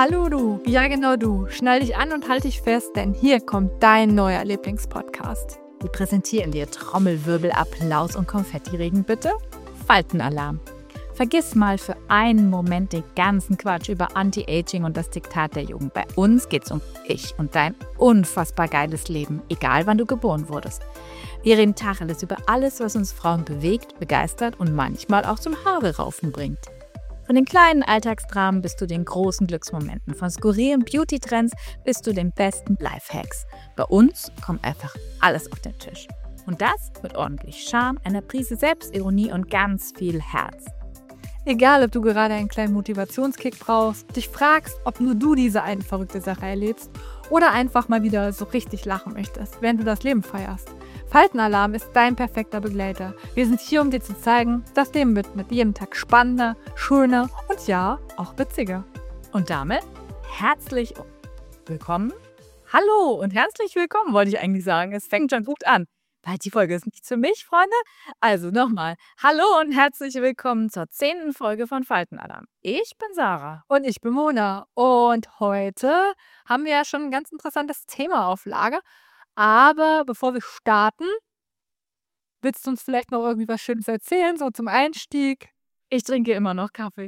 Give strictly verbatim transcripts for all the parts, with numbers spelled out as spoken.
Hallo du, ja genau du. Schnall dich an und halt dich fest, denn hier kommt dein neuer Lieblingspodcast. Wir präsentieren dir Trommelwirbel, Applaus und Konfettiregen bitte. Faltenalarm. Vergiss mal für einen Moment den ganzen Quatsch über Anti-Aging und das Diktat der Jugend. Bei uns geht's um dich und dein unfassbar geiles Leben, egal wann du geboren wurdest. Wir reden Tacheles über alles, was uns Frauen bewegt, begeistert und manchmal auch zum Haare raufen bringt. Von den kleinen Alltagsdramen bis zu den großen Glücksmomenten, von skurrilen Beauty-Trends bis zu den besten Lifehacks. Bei uns kommt einfach alles auf den Tisch. Und das mit ordentlich Charme, einer Prise Selbstironie und ganz viel Herz. Egal, ob du gerade einen kleinen Motivationskick brauchst, dich fragst, ob nur du diese eine verrückte Sache erlebst oder einfach mal wieder so richtig lachen möchtest, während du das Leben feierst. Faltenalarm ist dein perfekter Begleiter. Wir sind hier, um dir zu zeigen, das Leben wird mit jedem Tag spannender, schöner und ja, auch witziger. Und damit herzlich willkommen. Hallo und herzlich willkommen, wollte ich eigentlich sagen. Es fängt schon gut an. Weil die Folge ist nicht für mich, Freunde. Also nochmal, hallo und herzlich willkommen zur zehnten Folge von Faltenalarm. Ich bin Sarah. Und ich bin Mona. Und heute haben wir ja schon ein ganz interessantes Thema auf Lager. Aber bevor wir starten, willst du uns vielleicht noch irgendwie was Schönes erzählen, so zum Einstieg? Ich trinke immer noch Kaffee.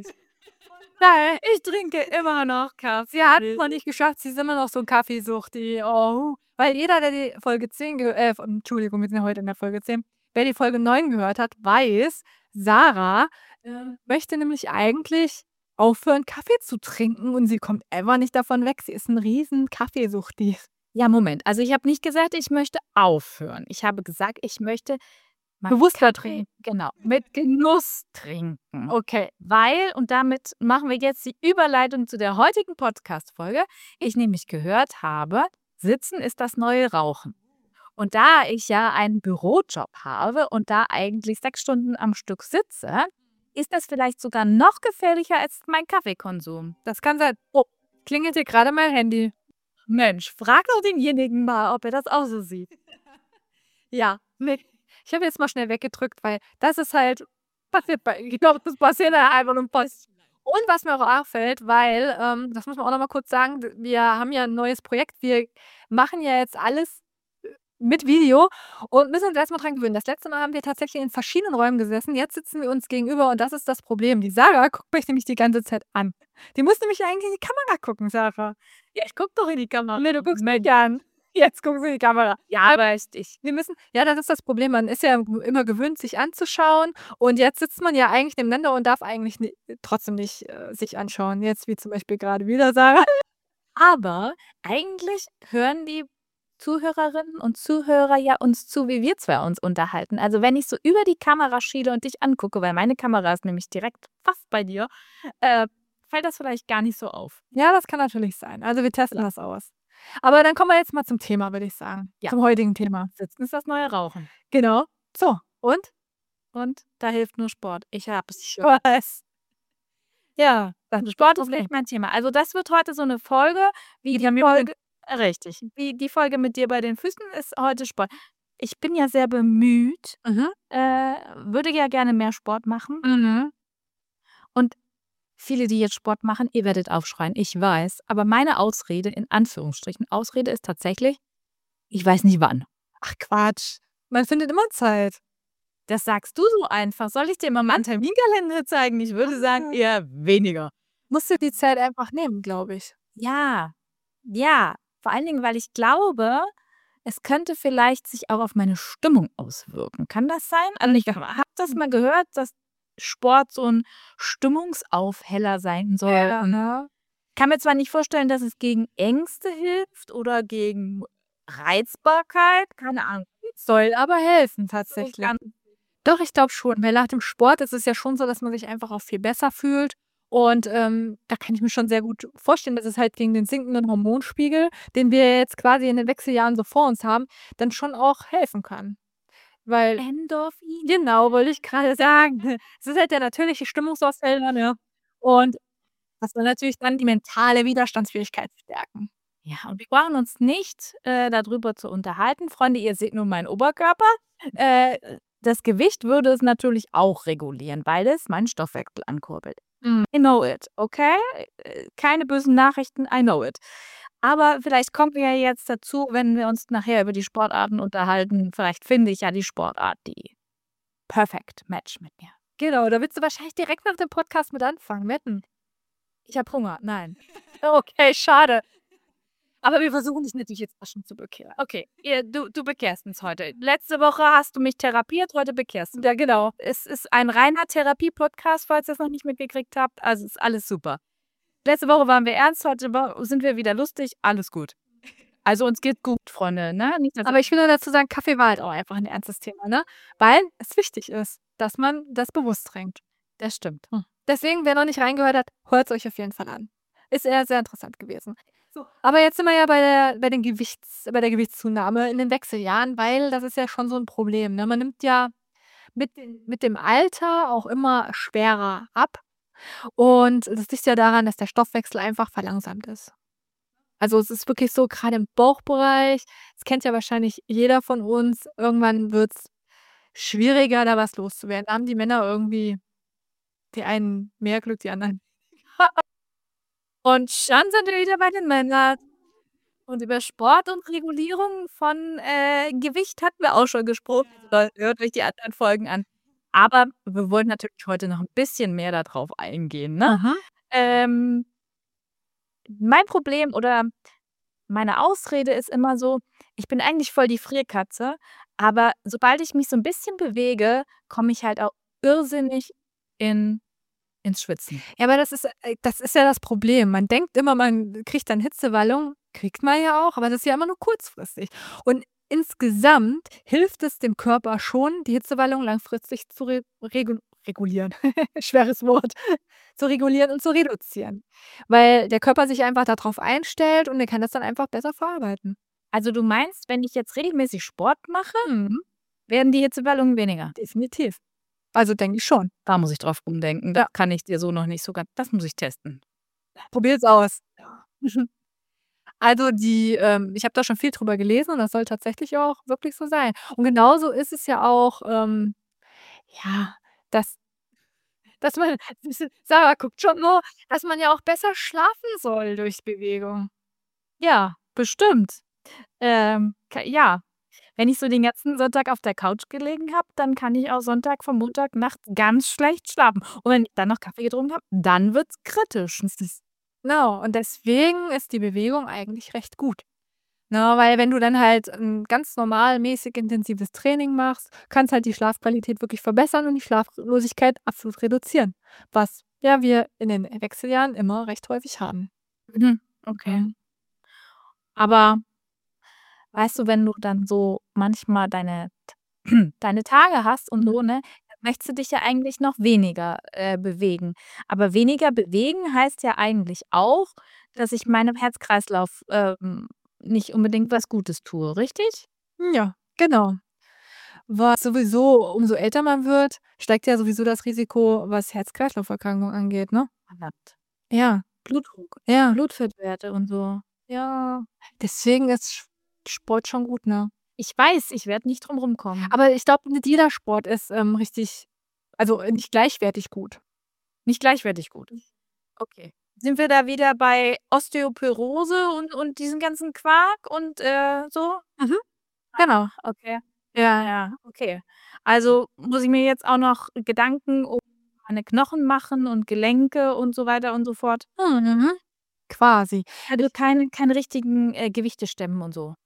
Nein, ich trinke immer noch Kaffee. Sie hat es noch nicht geschafft, sie ist immer noch so ein Kaffeesuchti. Oh. Weil jeder, der die Folge zehn gehört, äh, Entschuldigung, wir sind ja heute in der Folge zehn, wer die Folge neun gehört hat, weiß, Sarah äh, möchte nämlich eigentlich aufhören, Kaffee zu trinken und sie kommt einfach nicht davon weg. Sie ist ein riesen Kaffeesuchti. Ja, Moment. Also ich habe nicht gesagt, ich möchte aufhören. Ich habe gesagt, ich möchte bewusster trinken. Genau, mit Genuss trinken. Okay. Weil, und damit machen wir jetzt die Überleitung zu der heutigen Podcast-Folge, ich nämlich gehört habe, Sitzen ist das neue Rauchen. Und da ich ja einen Bürojob habe und da eigentlich sechs Stunden am Stück sitze, ist das vielleicht sogar noch gefährlicher als mein Kaffeekonsum. Das kann sein. Oh, klingelt dir gerade mein Handy. Mensch, frag doch denjenigen mal, ob er das auch so sieht. Ja, nee. Ich habe jetzt mal schnell weggedrückt, weil das ist halt passiert bei, ich glaube, das passiert ja einfach nur Post. Und was mir auch auffällt, weil, ähm, das muss man auch noch mal kurz sagen, wir haben ja ein neues Projekt, wir machen ja jetzt alles mit Video und müssen uns erstmal dran gewöhnen. Das letzte Mal haben wir tatsächlich in verschiedenen Räumen gesessen, jetzt sitzen wir uns gegenüber und das ist das Problem. Die Sarah guckt mich nämlich die ganze Zeit an. Die muss nämlich eigentlich in die Kamera gucken, Sarah. Ja, ich guck doch in die Kamera. Nee, du guckst mich an. Jetzt gucken sie in die Kamera. Ja, aber ich, ich. Wir müssen, ja, das ist das Problem. Man ist ja immer gewöhnt, sich anzuschauen. Und jetzt sitzt man ja eigentlich nebeneinander und darf eigentlich ni- trotzdem nicht äh, sich anschauen. Jetzt wie zum Beispiel gerade wieder Sarah. Aber eigentlich hören die Zuhörerinnen und Zuhörer ja uns zu, wie wir zwei uns unterhalten. Also wenn ich so über die Kamera schiele und dich angucke, weil meine Kamera ist nämlich direkt fast bei dir, äh, fällt das vielleicht gar nicht so auf. Ja, das kann natürlich sein. Also wir testen das aus. Aber dann kommen wir jetzt mal zum Thema, würde ich sagen. Ja. Zum heutigen Thema. Sitzen ist das neue Rauchen. Genau. So, und? Und da hilft nur Sport. Ich habe es schon. Was? Ja, Sport ist nicht mein Thema. Also das wird heute so eine Folge, wie die Folge, richtig, wie die Folge mit dir bei den Füßen ist heute Sport. Ich bin ja sehr bemüht, Mhm. äh, würde ja gerne mehr Sport machen. Mhm. Und viele, die jetzt Sport machen, ihr werdet aufschreien, ich weiß. Aber meine Ausrede, in Anführungsstrichen, Ausrede ist tatsächlich, ich weiß nicht wann. Ach Quatsch. Man findet immer Zeit. Das sagst du so einfach. Soll ich dir mal meinen Terminkalender zeigen? Ich würde sagen, eher weniger. Musst du die Zeit einfach nehmen, glaube ich. Ja, ja. Vor allen Dingen, weil ich glaube, es könnte vielleicht sich auch auf meine Stimmung auswirken. Kann das sein? Also ich habe das mal gehört, dass Sport so ein Stimmungsaufheller sein soll. Ja, ne? Ich kann mir zwar nicht vorstellen, dass es gegen Ängste hilft oder gegen Reizbarkeit. Keine Ahnung. Soll aber helfen tatsächlich. So ganz- Doch, ich glaube schon. Weil nach dem Sport ist es ja schon so, dass man sich einfach auch viel besser fühlt. Und ähm, da kann ich mir schon sehr gut vorstellen, dass es halt gegen den sinkenden Hormonspiegel, den wir jetzt quasi in den Wechseljahren so vor uns haben, dann schon auch helfen kann. Weil, Endorphin. genau, wollte ich gerade sagen. Es ist halt der natürliche Stimmungsaufheller, ne? Und das soll natürlich dann die mentale Widerstandsfähigkeit stärken. Ja, und wir brauchen uns nicht äh, darüber zu unterhalten. Freunde, ihr seht nur meinen Oberkörper. Äh, das Gewicht würde es natürlich auch regulieren, weil es meinen Stoffwechsel ankurbelt. Mhm. I know it, okay? Äh, keine bösen Nachrichten, I know it. Aber vielleicht kommen wir ja jetzt dazu, wenn wir uns nachher über die Sportarten unterhalten. Vielleicht finde ich ja die Sportart, die perfect match mit mir. Genau, da willst du wahrscheinlich direkt nach dem Podcast mit anfangen, wetten? Ich habe Hunger. Nein. Okay, schade. Aber wir versuchen dich natürlich jetzt auch schon zu bekehren. Okay, ihr, du, du bekehrst uns heute. Letzte Woche hast du mich therapiert, heute bekehrst du. Ja, genau. Es ist ein reiner Therapie-Podcast, falls ihr es noch nicht mitgekriegt habt. Also ist alles super. Letzte Woche waren wir ernst, heute sind wir wieder lustig. Alles gut. Also uns geht gut, Freunde. Ne? Nicht, dass Aber ich will nur dazu sagen, Kaffee war halt auch einfach ein ernstes Thema, ne? Weil es wichtig ist, dass man das bewusst trinkt. das stimmt. Hm. Deswegen, wer noch nicht reingehört hat, hört es euch auf jeden Fall an. Ist eher sehr interessant gewesen. So, aber jetzt sind wir ja bei der, bei den Gewichts, bei der Gewichtszunahme in den Wechseljahren, weil das ist ja schon so ein Problem. Ne? Man nimmt ja mit, den, mit dem Alter auch immer schwerer ab. Und das liegt ja daran, dass der Stoffwechsel einfach verlangsamt ist. Also es ist wirklich so, gerade im Bauchbereich, das kennt ja wahrscheinlich jeder von uns, irgendwann wird es schwieriger, da was loszuwerden. Da haben die Männer irgendwie, die einen mehr Glück, die anderen. Und schon sind wir wieder bei den Männern. Und über Sport und Regulierung von äh, Gewicht hatten wir auch schon gesprochen. Also hört euch die anderen Folgen an. Aber wir wollen natürlich heute noch ein bisschen mehr darauf eingehen. Ne? Aha. Ähm, mein Problem oder meine Ausrede ist immer so, ich bin eigentlich voll die Frierkatze, aber sobald ich mich so ein bisschen bewege, komme ich halt auch irrsinnig in, ins Schwitzen. Ja, aber das ist, äh, das ist ja das Problem. Man denkt immer, man kriegt dann Hitzewallung, kriegt man ja auch, aber das ist ja immer nur kurzfristig. Und insgesamt hilft es dem Körper schon, die Hitzewallung langfristig zu re regu regulieren. Schweres Wort. Zu regulieren und zu reduzieren. Weil der Körper sich einfach darauf einstellt und der kann das dann einfach besser verarbeiten. Also du meinst, wenn ich jetzt regelmäßig Sport mache, Mhm, werden die Hitzewallungen weniger? definitiv. Also denke ich schon. Da muss ich drauf umdenken. Ja. Kann ich dir so noch nicht so ganz. Das muss ich testen. Probier's aus. Also die, ähm ich habe da schon viel drüber gelesen und das soll tatsächlich auch wirklich so sein. Und genauso ist es ja auch, ähm, ja, dass dass man Sarah guckt schon nur, dass man ja auch besser schlafen soll durch Bewegung. Ja, bestimmt. Ähm, ka ja. Wenn ich so den ganzen Sonntag auf der Couch gelegen habe, dann kann ich auch Sonntag von Montag nachts ganz schlecht schlafen. Und wenn ich dann noch Kaffee getrunken habe, dann wird's kritisch. Das ist Genau, und deswegen ist die Bewegung eigentlich recht gut. Ne, weil wenn du dann halt 'n ganz normal mäßig intensives Training machst, kannst halt die Schlafqualität wirklich verbessern und die Schlaflosigkeit absolut reduzieren, was ja wir in den Wechseljahren immer recht häufig haben. mhm, okay. Mhm. Aber weißt du, wenn du dann so manchmal deine deine Tage hast und so, ne, dann möchtest du dich ja eigentlich noch weniger, äh, bewegen. Aber weniger bewegen heißt ja eigentlich auch, dass ich meinem Herz-Kreislauf, ähm, nicht unbedingt was Gutes tue, richtig? Ja, genau. Was sowieso umso älter man wird, steigt ja sowieso das Risiko, was Herz-Kreislauf-Erkrankungen angeht, ne? Verdammt. Ja, Blutdruck, ja, Blutfettwerte und so. ja. Deswegen ist Sch Sport schon gut, ne? Ich weiß, ich werde nicht drum rumkommen. Aber ich glaube, nicht jeder Sport ist, ähm, richtig also, äh, nicht gleichwertig gut. Nicht gleichwertig gut. Okay. Sind wir da wieder bei Osteoporose und und diesen ganzen Quark und, äh, so? Mhm, genau. Okay. Ja. Ja, okay. Also, muss ich mir jetzt auch noch Gedanken um meine Knochen machen und Gelenke und so weiter und so fort? Mhm. Quasi. Also, keine keine richtigen, äh, Gewichte stemmen und so?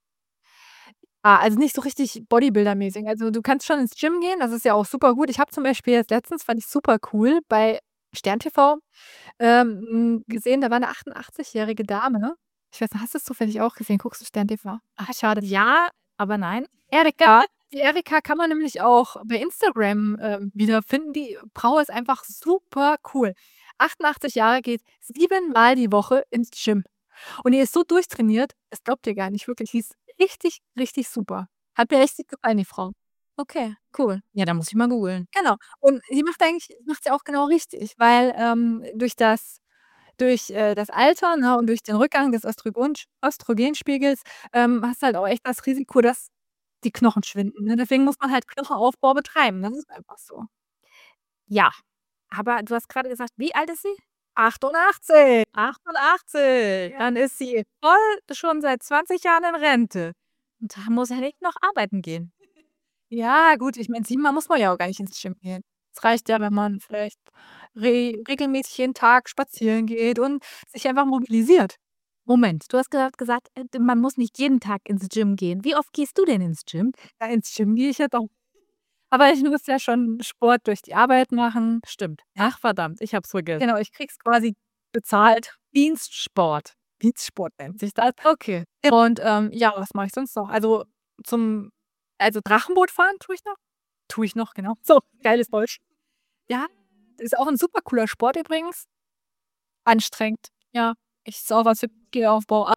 Ah, also nicht so richtig Bodybuilder-mäßig. Also, du kannst schon ins Gym gehen, das ist ja auch super gut. Ich habe zum Beispiel jetzt letztens, fand ich super cool, bei Stern T V, ähm, hm, gesehen, da war 'ne achtundachtzigjährige Dame. Ich weiß nicht, hast du's zufällig auch gesehen? Guckst du Stern T V? Ah, schade. Ja, aber nein. Erika, die Erika kann man nämlich auch bei Instagram, ähm, wiederfinden. Die Frau ist einfach super cool. achtundachtzig Jahre, geht siebenmal die Woche ins Gym. Und die ist so durchtrainiert, das glaubt ihr gar nicht, wirklich. Die ist richtig, richtig super. Hat mir richtig gefallen, die Frau. Okay, cool. Ja, dann muss ich mal googeln. Genau. Und sie macht eigentlich macht's ja auch genau richtig, weil, ähm, durch das durch, äh, das Alter, ne, und durch den Rückgang des Östrogonsch Östrogenspiegels, ähm, hast du halt auch echt das Risiko, dass die Knochen schwinden, ne? Deswegen muss man halt Knochenaufbau betreiben. Das ist einfach so. Ja, Aber du hast gerade gesagt, wie alt ist sie? achtundachtzig. achtundachtzig. Dann ist sie voll schon seit zwanzig Jahren in Rente. Und da muss ja nicht noch arbeiten gehen. Ja, gut, ich meine, siebenmal muss man ja auch gar nicht ins Gym gehen. Es reicht ja, wenn man vielleicht re regelmäßig jeden Tag spazieren geht und sich einfach mobilisiert. Moment, du hast gerade gesagt, äh, man muss nicht jeden Tag ins Gym gehen. Wie oft gehst du denn ins Gym? Ja, ins Gym gehe ich jetzt auch. Aber ich muss ja schon Sport durch die Arbeit machen. Stimmt. Ach verdammt, ich hab's vergessen. Genau, ich kriege es quasi bezahlt. Dienstsport. Dienstsport nennt sich das. Okay. Und, ähm, ja, was mache ich sonst noch? Also, zum also, Drachenboot fahren tue ich noch. Tue ich noch, genau. So, geiles Deutsch. Ja, ist auch 'n super cooler Sport übrigens. Anstrengend, ja. Ist auch was für Muskelaufbau.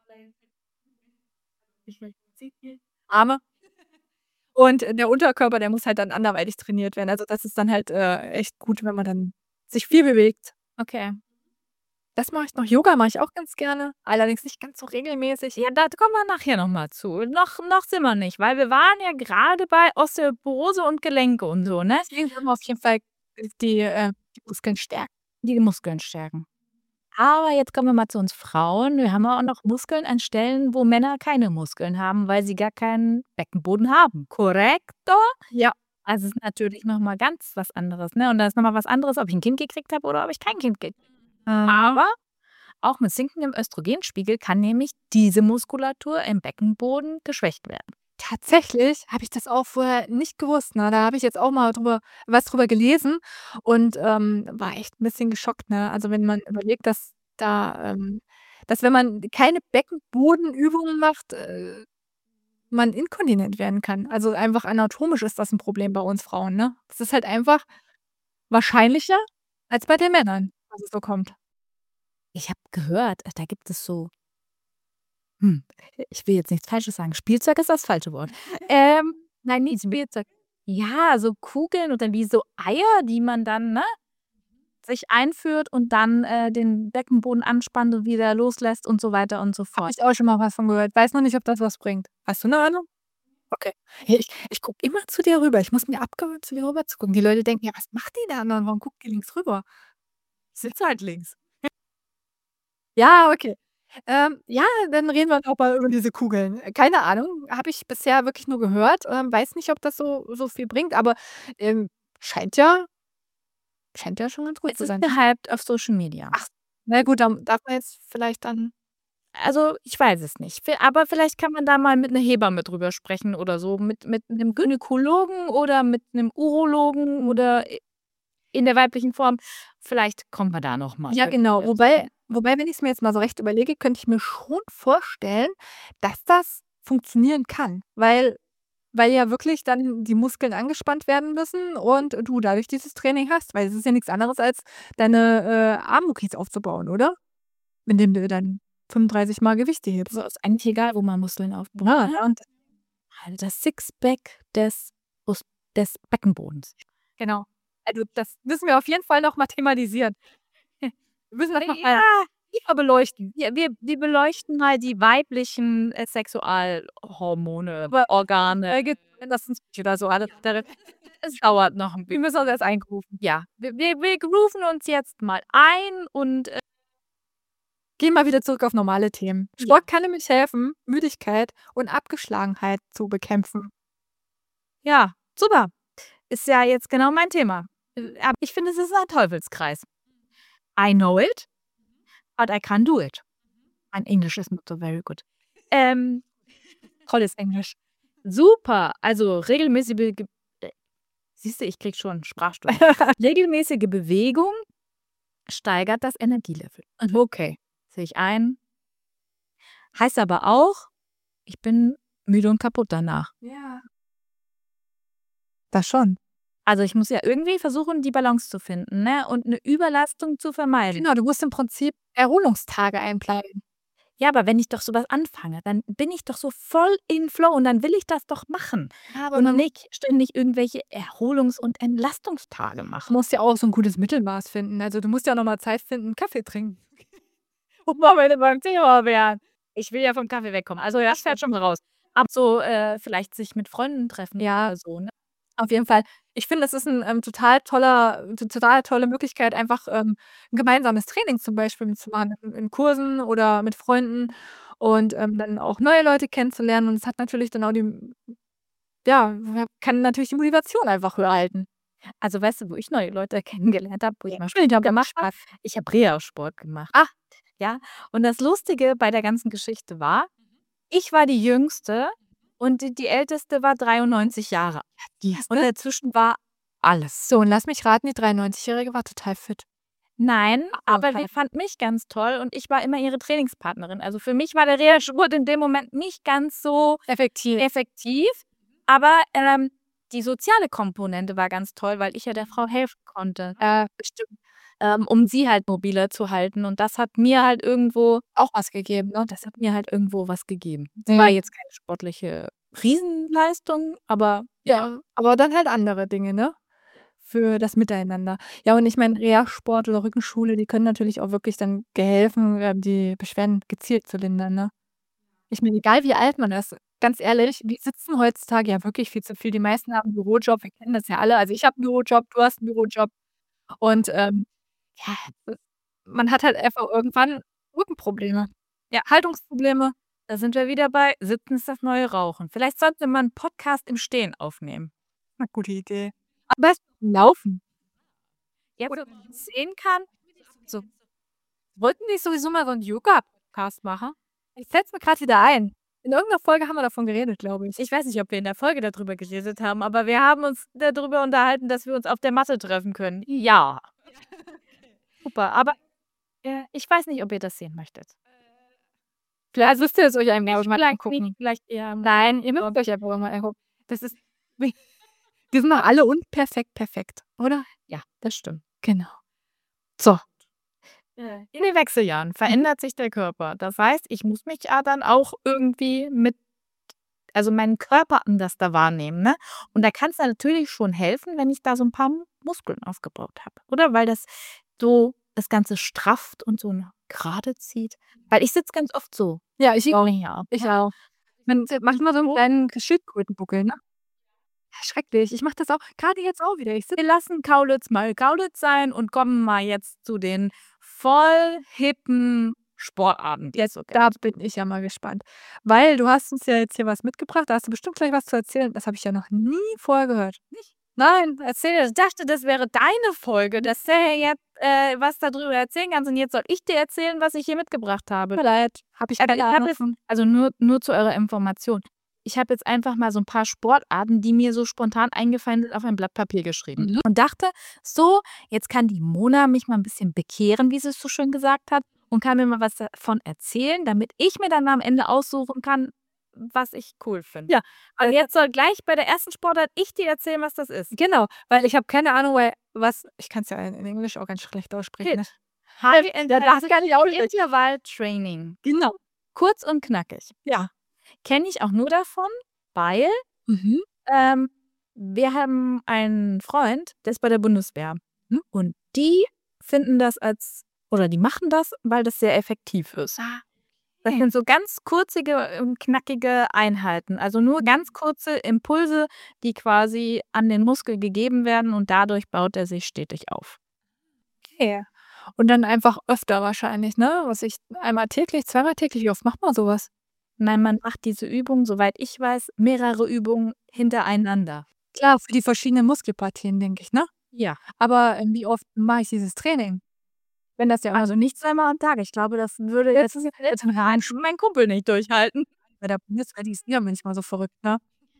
Arme. Und der Unterkörper, der muss halt dann anderweitig trainiert werden. Also, das ist dann halt, äh, echt gut, wenn man dann sich viel bewegt. Okay. Das mache ich noch. Yoga mache ich auch ganz gerne, allerdings nicht ganz so regelmäßig. Ja, da kommen wir nachher noch mal zu. Noch noch sind wir nicht, weil wir waren ja grade bei Osteoporose und Gelenke und so, ne? Deswegen wollen wir auf jeden Fall die, äh, die Muskeln stärken. Die Muskeln stärken. Aber jetzt kommen wir mal zu uns Frauen. Wir haben ja auch noch Muskeln an Stellen, wo Männer keine Muskeln haben, weil sie gar keinen Beckenboden haben. Korrekto? Ja. Also, es ist natürlich noch mal ganz was anderes, ne? Und da ist noch mal was anderes, ob ich 'n Kind gekriegt habe oder ob ich kein Kind gekriegt habe. Aber auch mit sinkendem Östrogenspiegel kann nämlich diese Muskulatur im Beckenboden geschwächt werden. Tatsächlich habe ich das auch vorher nicht gewusst, ne? Da habe ich jetzt auch mal drüber was drüber gelesen und, ähm, war echt 'n bisschen geschockt, ne? Also, wenn man überlegt, dass da, ähm dass wenn man keine Beckenbodenübungen macht, äh, man inkontinent werden kann. Also, einfach anatomisch ist das 'n Problem bei uns Frauen, ne? Das ist halt einfach wahrscheinlicher als bei den Männern, dass es so kommt. Ich habe gehört, da gibt es so hm, ich will jetzt nichts Falsches sagen. Spielzeug ist das falsche Wort. Ähm, nein, nicht Spielzeug. Ja, so Kugeln oder wie so Eier, die man dann, ne, sich einführt und dann, äh, den Beckenboden anspannt und wieder loslässt und so weiter und so Habe fort. ich auch schon mal was von gehört. Weiß noch nicht, ob das was bringt. Hast du 'ne Ahnung? Okay. Hey, ich ich gucke immer zu dir rüber. Ich muss mir abgewöhnen, zu dir rüber zu gucken. Die Leute denken: „Ja, was macht die da? Warum guckt die links rüber?“ Ich sitze halt links. Ja, okay. Ähm, ja, dann reden wir doch mal über diese Kugeln. Keine Ahnung, habe ich bisher wirklich nur gehört, ähm, weiß nicht, ob das so so viel bringt, aber, ähm, scheint ja scheint ja schon ganz gut Es zu ist sein. gehypt auf Social Media. Ach, na gut, dann darf man jetzt vielleicht dann Also, ich weiß es nicht. Vi aber vielleicht kann man da mal mit 'ner Hebamme drüber sprechen oder so, mit mit 'nem Gynäkologen oder mit 'nem Urologen oder i in der weiblichen Form. Vielleicht kommen wir da noch mal Ja, genau. irgendwie Wobei wobei, wenn ich's mir jetzt mal so recht überlege, könnte ich mir schon vorstellen, dass das funktionieren kann, weil weil ja wirklich dann die Muskeln angespannt werden müssen und du dadurch dieses Training hast, weil es ist ja nix anderes als deine, äh, Armmuckis aufzubauen, oder? Indem du dann fünfunddreißig Mal Gewichte hebst. So, ist eigentlich egal, wo man Muskeln aufbaut, Ja, ne? ja, und Also, das Sixpack des Brust des Beckenbodens. Genau. Also, das müssen wir auf jeden Fall noch mal thematisieren. Wir müssen das noch mal Ja. tiefer beleuchten. Ja, wir wir beleuchten mal die weiblichen, äh, Sexualhormone, Aber Organe. oder so alles. Es dauert noch 'n Wir bi müssen uns erst eingrooven. Ja, wir wir wir grooven uns jetzt mal ein und, äh Gehen mal wieder zurück auf normale Themen. Ja. Sport kann nämlich helfen, Müdigkeit und Abgeschlagenheit zu bekämpfen. Ja, super. Ist ja jetzt genau mein Thema. Äh, aber ich finde, es ist ein Teufelskreis. I know it, but I can't do it. Mein English is not so very good. Ähm, Tolles Englisch. super. Also, regelmäßige Ge äh, siehst du, ich kriege schon Sprachstörung. Regelmäßige Bewegung steigert das Energielevel. Okay. Sehe ich ein. Heißt aber auch, ich bin müde und kaputt danach. Ja. Das schon. Also, ich muss ja irgendwie versuchen, die Balance zu finden, ne, und 'ne Überlastung zu vermeiden. Genau, du musst im Prinzip Erholungstage einplanen. Ja, aber wenn ich doch so was anfange, dann bin ich doch so voll in Flow und dann will ich das doch machen Ja, aber und dann nicht ständig irgendwelche Erholungs und Entlastungstage machen. musst ja auch so 'n gutes Mittelmaß finden. Also, du musst ja noch mal Zeit finden, Kaffee trinken. Wo wir wieder beim Thema wären. Ich will ja vom Kaffee wegkommen. Also, ja, das fährt schon mal raus. Aber so, äh, vielleicht sich mit Freunden treffen Ja. oder so, ne? Auf jeden Fall. Ich finde, das ist 'n, ähm, total toller t total tolle Möglichkeit, einfach, ähm, 'n gemeinsames Training zum Beispiel mitzumachen in in Kursen oder mit Freunden und, ähm, dann auch neue Leute kennenzulernen. Und es hat natürlich dann auch die m ja, kann natürlich die Motivation einfach höher halten. Also, weißt du, wo ich neue Leute kennengelernt habe, wo ich Ja, mal ich Sport habe gemacht habe? Spaß. Ich habe Reha-Sport gemacht, Ah, ja? Und das Lustige bei der ganzen Geschichte war, ich war die Jüngste und die die Älteste war dreiundneunzig Jahre siehst und du? dazwischen war alles. So, und lass mich raten, die dreiundneunzig-Jährige war total fit. Nein, aber Okay. sie fand mich ganz toll und ich war immer ihre Trainingspartnerin. Also, für mich war der Reha-Sport in dem Moment nicht ganz so Effektiv. effektiv, aber, ähm, die soziale Komponente war ganz toll, weil ich ja der Frau helfen konnte, Äh, bestimmt ähm, um sie halt mobiler zu halten. Und das hat mir halt irgendwo auch was gegeben, ne? das hat mir halt irgendwo was gegeben. Es war Ja. jetzt keine sportliche Riesenleistung, aber Ja, aber dann halt andere Dinge, ne? Für das Miteinander. Ja, und ich meine, Reha-Sport oder Rückenschule, die können natürlich auch wirklich dann gehelfen, ähm, die Beschwerden gezielt zu lindern, ne? Ich meine, egal wie alt man ist, ganz ehrlich, wir sitzen heutzutage ja wirklich viel zu viel. Die meisten haben 'n Bürojob, wir kennen das ja alle. Also, ich habe 'n Bürojob, du hast 'n Bürojob und, ähm, ja, äh, man hat halt einfach irgendwann Rückenprobleme. Ja, Haltungsprobleme. da sind wir wieder bei Sitzen ist das neue Rauchen. Vielleicht sollten wir mal 'n Podcast im Stehen aufnehmen. 'Ne gute Idee. Am besten laufen. Jetzt, Oder wo man sehen kann, so. Wollten nicht sowieso mal so 'n Yoga-Podcast machen? Ich fällt's mir grad wieder ein. In irgend 'ner Folge haben wir davon geredet, glaube ich. ich weiß nicht, ob wir in der Folge da drüber geredet haben, aber wir haben uns da drüber unterhalten, dass wir uns auf der Matte treffen können. Ja, super, aber, äh, ich weiß nicht, ob ihr das sehen möchtet. Vielleicht müsst ihr es euch einfach Nicht mal vielleicht nicht, angucken. vielleicht eher Nein, ihr müsst euch einfach mal angucken. Das ist wie die sind doch alle unperfekt perfekt, oder? ja, das stimmt. Genau. So. Äh, in den Wechseljahren Mhm. verändert sich der Körper. Das heißt, ich muss mich ja dann auch irgendwie mit also, meinen Körper anders da wahrnehmen, ne? Und da kann's dann natürlich schon helfen, wenn ich da so 'n paar M Muskeln aufgebaut habe, oder? Weil das so das Ganze strafft und so 'ne Gerade zieht. Weil ich sitze ganz oft so. Ja, ich Sorry, ja. ich auch. Man manchmal so 'n kleinen Schildkrötenbuckel, ne? Ja, schrecklich. Ich mache das auch grade jetzt auch wieder. Ich Wir sitze lassen Kaulitz mal Kaulitz sein und kommen mal jetzt zu den voll hippen Sportarten, die es jetzt so gibt. da bin ich ja mal gespannt, weil du hast uns ja jetzt hier was mitgebracht, da hast du bestimmt gleich was zu erzählen. Das habe ich ja noch nie vorher gehört. Nicht? Nein, erzähl. Ich dachte, das wäre deine Folge, dass du jetzt, äh, was da drüber erzählen kannst und jetzt soll ich dir erzählen, was ich hier mitgebracht habe. Tut mir leid, habe ich Also, keine ich habe Ahnung jetzt von. also, nur nur zu eurer Information. Ich habe jetzt einfach mal so 'n paar Sportarten, die mir so spontan eingefallen sind, auf ein Blatt Papier geschrieben Mhm. und dachte: „So, jetzt kann die Mona mich mal 'n bisschen bekehren“, wie sie's so schön gesagt hat, und kann mir mal was davon erzählen, damit ich mir dann am Ende aussuchen kann, was ich cool finde. Ja, Und äh, jetzt soll gleich bei der ersten Sportart ich dir erzählen, was das ist. genau, weil ich habe keine Ahnung, weil was ich kann's ja in in Englisch auch ganz schlecht aussprechen, ne? Hit. High Ja, das kann ich auch nicht. Intervalltraining. Genau. Kurz und knackig. Ja. Kenne ich auch nur davon, weil, Mhm. ähm, wir haben einen Freund, der ist bei der Bundeswehr. Mhm. Und die finden das als oder die machen das, weil das sehr effektiv ist. Ah, Das okay. sind so ganz kurzige, ähm, knackige Einheiten. Also, nur ganz kurze Impulse, die quasi an den Muskel gegeben werden und dadurch baut er sich stetig auf. Okay. Und dann einfach öfter wahrscheinlich, ne? Was ich einmal täglich, zweimal täglich, wie oft macht man so was? Nein, man macht diese Übung, soweit ich weiß, mehrere Übungen hintereinander. Klar, für die verschiedenen Muskelpartien, denke ich, ne? Ja. Aber, ähm, wie oft mache ich dieses Training? Wenn das ja Also, nicht zweimal am Tag. Ich glaube, das würde jetzt jetzt mein Kumpel nicht durchhalten. bei der Bundeswehr, die sind ja manchmal so verrückt, ne?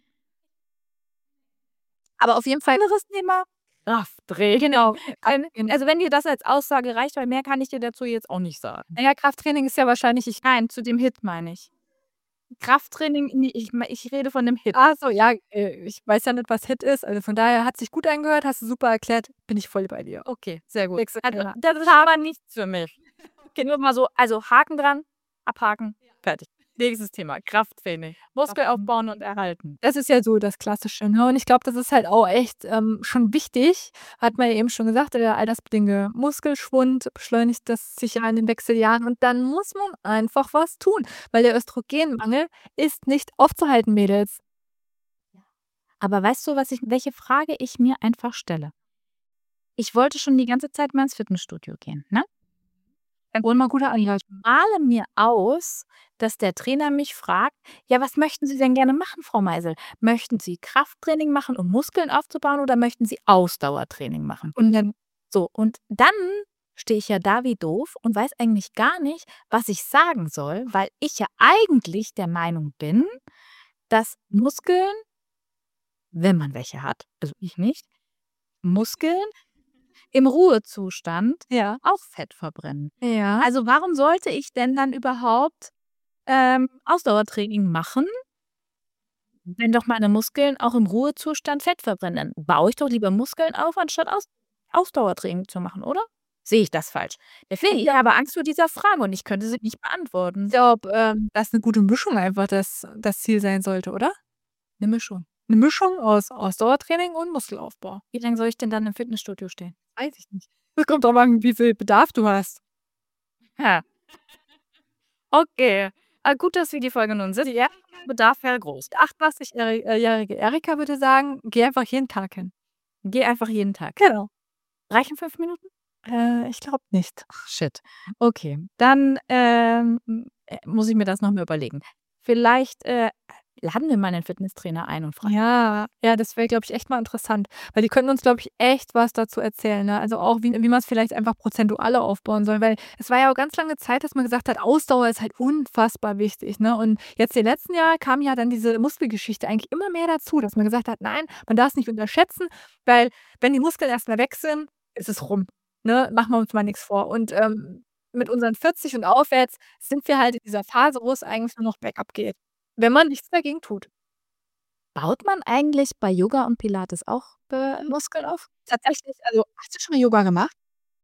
Aber auf jeden Fall Anderes Thema, Krafttraining. genau. Ähm, Krafttraining. also, wenn dir das als Aussage reicht, weil mehr kann ich dir dazu jetzt auch nicht sagen. Na ja, Krafttraining ist ja wahrscheinlich ich Nein, zu dem Hit meine ich. Krafttraining, ne, ich mei ich rede von dem Hit. ach so, ja, äh, ich weiß ja nicht, was Hit ist. Also, von daher hat sich gut angehört, hast du super erklärt, bin ich voll bei dir. Okay, sehr gut. Nächstes Also, Thema. das ist aber nichts für mich. Okay, nur mal so also, Haken dran, abhaken, fertig. Nächstes Thema, Krafttraining. Muskel aufbauen und erhalten. Das ist ja so das Klassische, ne? Und ich glaube, das ist halt auch echt, ähm, schon wichtig. Hat man ja eben schon gesagt, der altersbedingte Muskelschwund beschleunigt das sich ja in den Wechseljahren und dann muss man einfach was tun, weil der Östrogenmangel ist nicht aufzuhalten, Mädels. Aber weißt du, was ich welche Frage ich mir einfach stelle? Ich wollte schon die ganze Zeit mal ins Fitnessstudio gehen, ne? Und mal guter Anreiz. Male mir aus, dass der Trainer mich fragt: „Ja, was möchten Sie denn gerne machen, Frau Meisel? Möchten Sie Krafttraining machen, um Muskeln aufzubauen, oder möchten Sie Ausdauertraining machen?“ Und dann So, und dann stehe ich ja da wie doof und weiß eigentlich gar nicht, was ich sagen soll, weil ich ja eigentlich der Meinung bin, dass Muskeln, wenn man welche hat, also ich nicht, Muskeln im Ruhezustand ja. auch Fett verbrennen. Ja. Also warum sollte ich denn dann überhaupt ähm, Ausdauertraining machen, wenn doch meine Muskeln auch im Ruhezustand Fett verbrennen? Dann baue ich doch lieber Muskeln auf, anstatt Aus Ausdauertraining zu machen, oder? Sehe ich das falsch? Deswegen, ich habe Angst vor dieser Frage und ich könnte sie nicht beantworten. Ich glaube, ähm, dass 'ne gute Mischung einfach das das Ziel sein sollte, oder? Eine Mischung. 'Ne Mischung aus Ausdauertraining und Muskelaufbau. Wie lange soll ich denn dann im Fitnessstudio stehen? Weiß ich nicht. Es kommt drauf an, wie viel Bedarf du hast. Ja. Okay. Ah, gut, dass wir die Folge nun sind. Ja. Bedarf wäre groß. Die achtunddreißigjähri äh, jährige Erika würde sagen: „Geh einfach jeden Tag hin.“ Geh einfach jeden Tag. Genau. Reichen fünf Minuten? Äh, ich glaube nicht. Shit. Okay, dann, ähm, äh, muss ich mir das noch mal überlegen. Vielleicht, äh, laden wir mal 'nen Fitnesstrainer ein und fragen. Ja, ja, das wäre, glaube ich, echt mal interessant, weil die könnten uns, glaube ich, echt was dazu erzählen, ne? Also auch, wie wie man's vielleicht einfach prozentualer aufbauen soll, weil es war ja auch ganz lange Zeit, dass man gesagt hat, Ausdauer ist halt unfassbar wichtig, ne? Und jetzt die letzten Jahre kam ja dann diese Muskelgeschichte eigentlich immer mehr dazu, dass man gesagt hat: „Nein, man darf's nicht unterschätzen, weil wenn die Muskeln erst mal weg sind, ist es rum, ne? Machen wir uns mal nix vor.“ Und, ähm, mit unseren vierzig und aufwärts sind wir halt in dieser Phase, wo es eigentlich nur noch bergab geht, wenn man nichts dagegen tut. Baut man eigentlich bei Yoga und Pilates auch, äh, Muskeln auf? Tatsächlich, also hast du schon mal Yoga gemacht?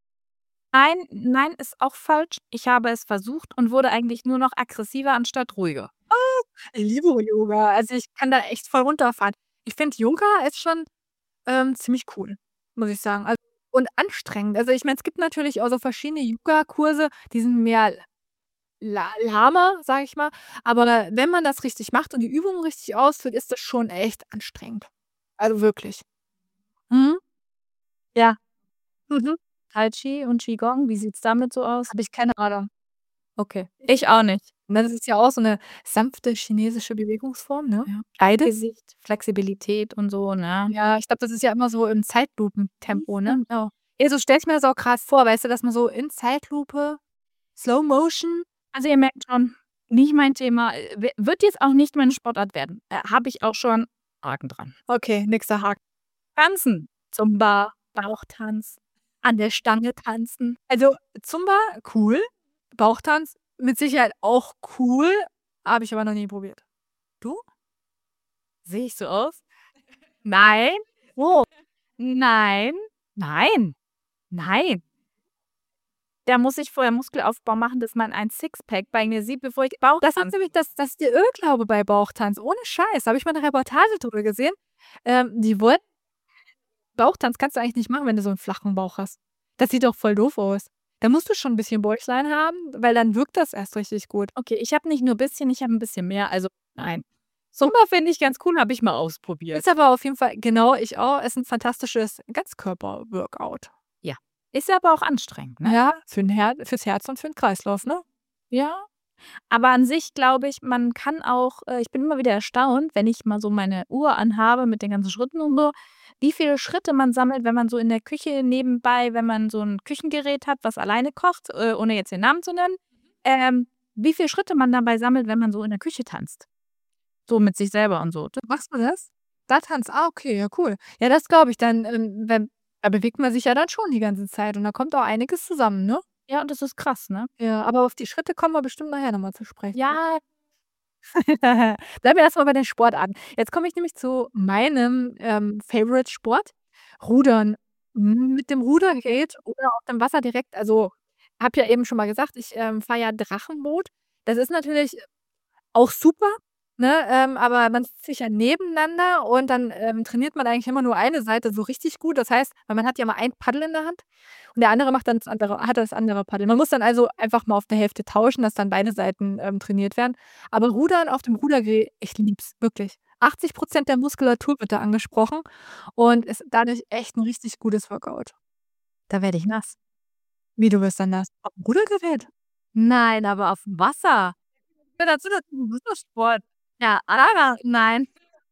Nein, nein, ist auch falsch. Ich habe es versucht und wurde eigentlich nur noch aggressiver anstatt ruhiger. Ich liebe Yoga. Also, ich kann da echt voll runterfahren. Ich finde, Yoga ist schon, ähm, ziemlich cool, muss ich sagen. Also und anstrengend. Also, ich meine, es gibt natürlich auch so verschiedene Yogakurse, die sind mehr la lahmer, sage ich mal. Aber wenn man das richtig macht und die Übungen richtig ausführt, ist das schon echt anstrengend. Also wirklich. Mhm. Ja. Mhm. Tai Chi und Qigong, wie sieht's damit so aus? Habe ich keine Ahnung. Okay, ich auch nicht. Ne, das ist ja auch so 'ne sanfte chinesische Bewegungsform, ne? Ja. Beides. Gesicht, Flexibilität und so, ne? Ja, ich glaube, das ist ja immer so im Zeitlupentempo, ne? Genau. Ja, so stelle ich mir das auch grad vor, weißt du, dass man so in Zeitlupe, Slow Motion. Also, ihr merkt schon, nicht mein Thema, äh, w wird jetzt auch nicht meine Sportart werden. Äh, habe ich auch schon Haken dran. Okay, nächster Haken. Tanzen, Zumba, Bauchtanz, an der Stange tanzen. Also, Zumba cool, Bauchtanz mit Sicherheit auch cool, habe ich aber noch nie probiert. Du? Sehe ich so aus? Nein. Wo? Nein. Nein. Nein. Da muss ich vorher Muskelaufbau machen, dass man ein Sixpack bei mir sieht, bevor ich Das ist Bauchtanz. nämlich das das ist der Irrglaube bei Bauchtanz. Ohne Scheiß. Habe ich mal 'ne Reportage drüber gesehen. Ähm, die wollten Bauchtanz kannst du eigentlich nicht machen, wenn du so 'n flachen Bauch hast. Das sieht doch voll doof aus. Da musst du schon 'n bisschen Bäuchlein haben, weil dann wirkt das erst richtig gut. Okay, ich habe nicht nur bisschen, ich habe 'n bisschen mehr, also nein. Zumba finde ich ganz cool, habe ich mal ausprobiert. Ist aber auf jeden Fall genau, ich auch, ist 'n fantastisches Ganzkörper-Workout. Ja. Ist aber auch anstrengend, ne? Ja, für 'n Her fürs Herz und für 'n Kreislauf, ne? Ja. Aber an sich glaube ich, man kann auch äh, ich bin immer wieder erstaunt, wenn ich mal so meine Uhr anhabe mit den ganzen Schritten und so, wie viele Schritte man sammelt, wenn man so in der Küche nebenbei wenn man so 'n Küchengerät hat, was alleine kocht, äh, ohne jetzt den Namen zu nennen, ähm, wie viele Schritte man dabei sammelt, wenn man so in der Küche tanzt. So mit sich selber und so. Machst du das? Da tanzt ah, okay, ja cool. Ja, das glaube ich dann, ähm, wenn da bewegt man sich ja dann schon die ganze Zeit und da kommt auch einiges zusammen, ne? Ja, und das ist krass, ne? Ja, aber auf die Schritte kommen wir bestimmt nachher noch mal zu sprechen. Ja. Bleiben wir erst mal bei den Sportarten. Jetzt komme ich nämlich zu meinem, ähm, Favorite-Sport, Rudern. Mit dem Rudergerät oder auf dem Wasser direkt also, habe ja eben schon mal gesagt, ich, ähm, fahre ja Drachenboot. Das ist natürlich auch super, ne, ähm, aber man sitzt sich ja nebeneinander und dann, ähm, trainiert man eigentlich immer nur eine Seite so richtig gut. Das heißt weil man hat ja immer ein Paddel in der Hand und der andere macht dann das andere hat das andere Paddel. Man muss dann also einfach mal auf der Hälfte tauschen, dass dann beide Seiten, ähm, trainiert werden. Aber Rudern auf dem Rudergerät, ich liebe es, wirklich. achtzig Prozent der Muskulatur wird da angesprochen und ist dadurch echt 'n richtig gutes Workout. Da werde ich nass. Wie, du wirst dann nass? Auf'm Rudergerät? Nein, aber auf'm Wasser. Ja, dazu dazu Wassersport. Ja, aber nein.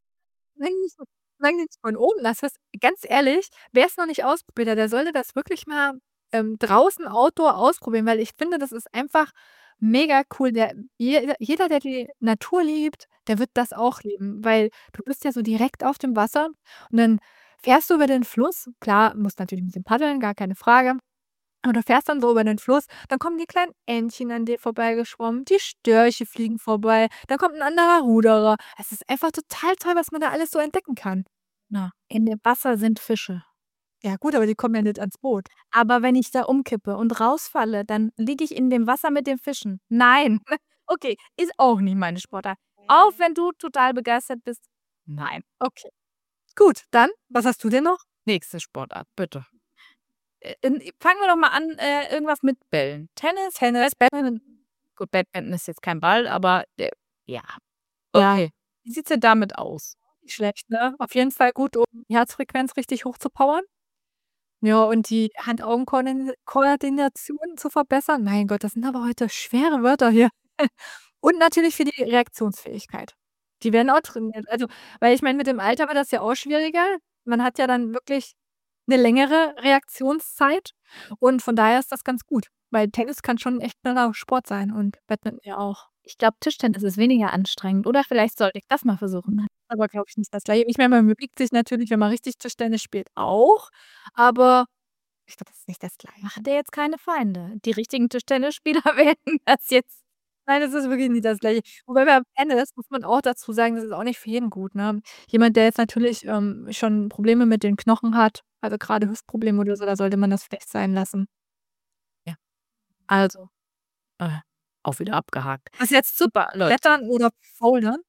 Von oben. Das heißt, ganz ehrlich, wer's noch nicht ausprobiert hat, der sollte das wirklich mal, ähm, draußen Outdoor ausprobieren, weil ich finde, das ist einfach mega cool. Der jeder jeder, der die Natur liebt, der wird das auch lieben, weil du bist ja so direkt auf dem Wasser und dann fährst du über den Fluss. Klar, musst natürlich 'n bisschen paddeln, gar keine Frage. Aber du fährst dann so über den Fluss, dann kommen die kleinen Entchen an dir vorbeigeschwommen, die Störche fliegen vorbei, dann kommt 'n anderer Ruderer. Es ist einfach total toll, was man da alles so entdecken kann. Na, in dem Wasser sind Fische. Ja gut, aber die kommen ja nicht ans Boot. Aber wenn ich da umkippe und rausfalle, dann liege ich in dem Wasser mit den Fischen. Nein. Okay, ist auch nicht meine Sportart. Auch wenn du total begeistert bist. Nein. Okay. Gut, dann, was hast du denn noch? Nächste Sportart, bitte. Äh, n fangen wir doch mal an, äh, irgendwas mit Bällen. Tennis, Tennis, Badminton. Gut, Badminton ist jetzt kein Ball, aber, äh, ja. Ja. Okay. Wie sieht's denn damit aus? Nicht schlecht, ne? Auf jeden Fall gut, um die Herzfrequenz richtig hoch zu powern. Ja, und die Hand-Augen-Koordin Koordination zu verbessern. Mein Gott, das sind aber heute schwere Wörter hier. Und natürlich für die Reaktionsfähigkeit. Die werden auch trainiert. Also, weil ich meine, mit dem Alter wird das ja auch schwieriger. Man hat ja dann wirklich 'ne längere Reaktionszeit und von daher ist das ganz gut, weil Tennis kann schon 'n echt schneller Sport sein und Badminton ja auch. Ich glaube, Tischtennis ist weniger anstrengend oder vielleicht sollte ich das mal versuchen. Aber glaube ich nicht das Gleiche. Ich meine, man bewegt sich natürlich, wenn man richtig Tischtennis spielt, auch, aber ich glaube, das ist nicht das Gleiche. Mach dir jetzt keine Feinde. Die richtigen Tischtennisspieler werden das jetzt Nein, das ist wirklich nicht das Gleiche. Wobei beim Tennis muss man auch dazu sagen, das ist auch nicht für jeden gut, ne? Jemand, der jetzt natürlich, ähm, schon Probleme mit den Knochen hat, also grade Hüftprobleme oder so, da sollte man das vielleicht sein lassen. Ja. Also, äh, auch wieder abgehakt. Was jetzt zu Super, Leute. Klettern oder Bouldern?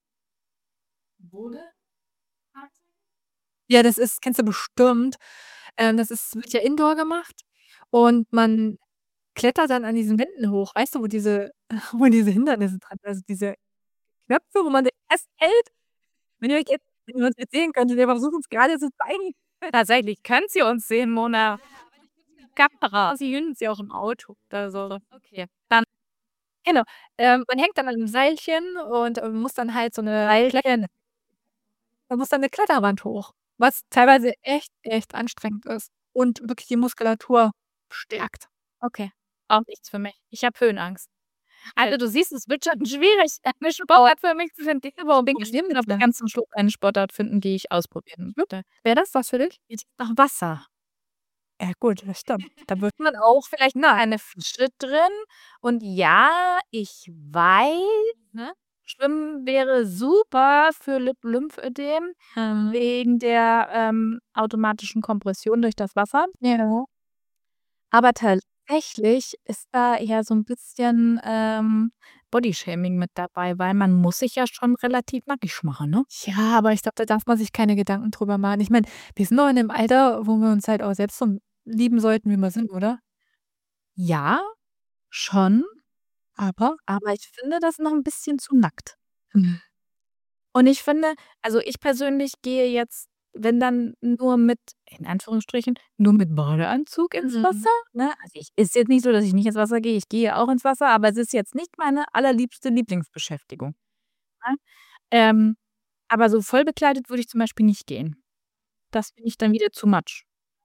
Ja, das ist kennst du bestimmt. Ähm, das ist wird ja indoor gemacht und man klettert dann an diesen Wänden hoch. Weißt du, wo diese wo diese Hindernisse dran also diese Knöpfe, wo man den festhält? Wenn ihr euch jetzt wenn ihr uns jetzt sehen könntet, wir versuchen's grade zu zeigen. Tatsächlich könnt ihr uns sehen, Mona. Kamera. Sie hören uns ja auch im Auto oder so. Okay, dann Genau. Ähm, man hängt dann an 'nem Seilchen und, ähm, muss dann halt so 'ne Seilchen man muss dann 'ne Kletterwand hoch, was teilweise echt, echt anstrengend ist und wirklich die Muskulatur stärkt. Okay, auch nichts für mich. Ich habe Höhenangst. Also, du siehst, es wird schon schwierig, eine Sportart für mich zu finden. Ganz zum Schluss eine Sportart finden, die ich ausprobieren würde. Wäre das was für dich? Jetzt noch Wasser. Ja gut, das stimmt. Da wird man auch vielleicht keine Fische drin und ja, ich weiß, ne, Schwimmen wäre super für Lip Lymphödem, Mhm. wegen der, ähm, automatischen Kompression durch das Wasser. Ja. Aber tatsächlich ist da eher so 'n bisschen, ähm, Bodyshaming mit dabei, weil man muss sich ja schon relativ nackig machen, ne? Ja, aber ich glaube, da darf man sich keine Gedanken drüber machen. Ich meine, wir sind noch in 'nem Alter, wo wir uns halt auch selbst so lieben sollten, wie wir sind, oder? Ja, schon, Aber aber ich finde das noch 'n bisschen zu nackt. Mhm. Und ich finde also, ich persönlich gehe jetzt, wenn dann nur mit in Anführungsstrichen, nur mit Badeanzug ins Mhm. Wasser, ne? Also, ich ist jetzt nicht so, dass ich nicht ins Wasser gehe. Ich gehe auch ins Wasser, aber es ist jetzt nicht meine allerliebste Lieblingsbeschäftigung, ne? Ähm, aber so voll bekleidet würde ich zum Beispiel nicht gehen. Das finde ich dann wieder too much.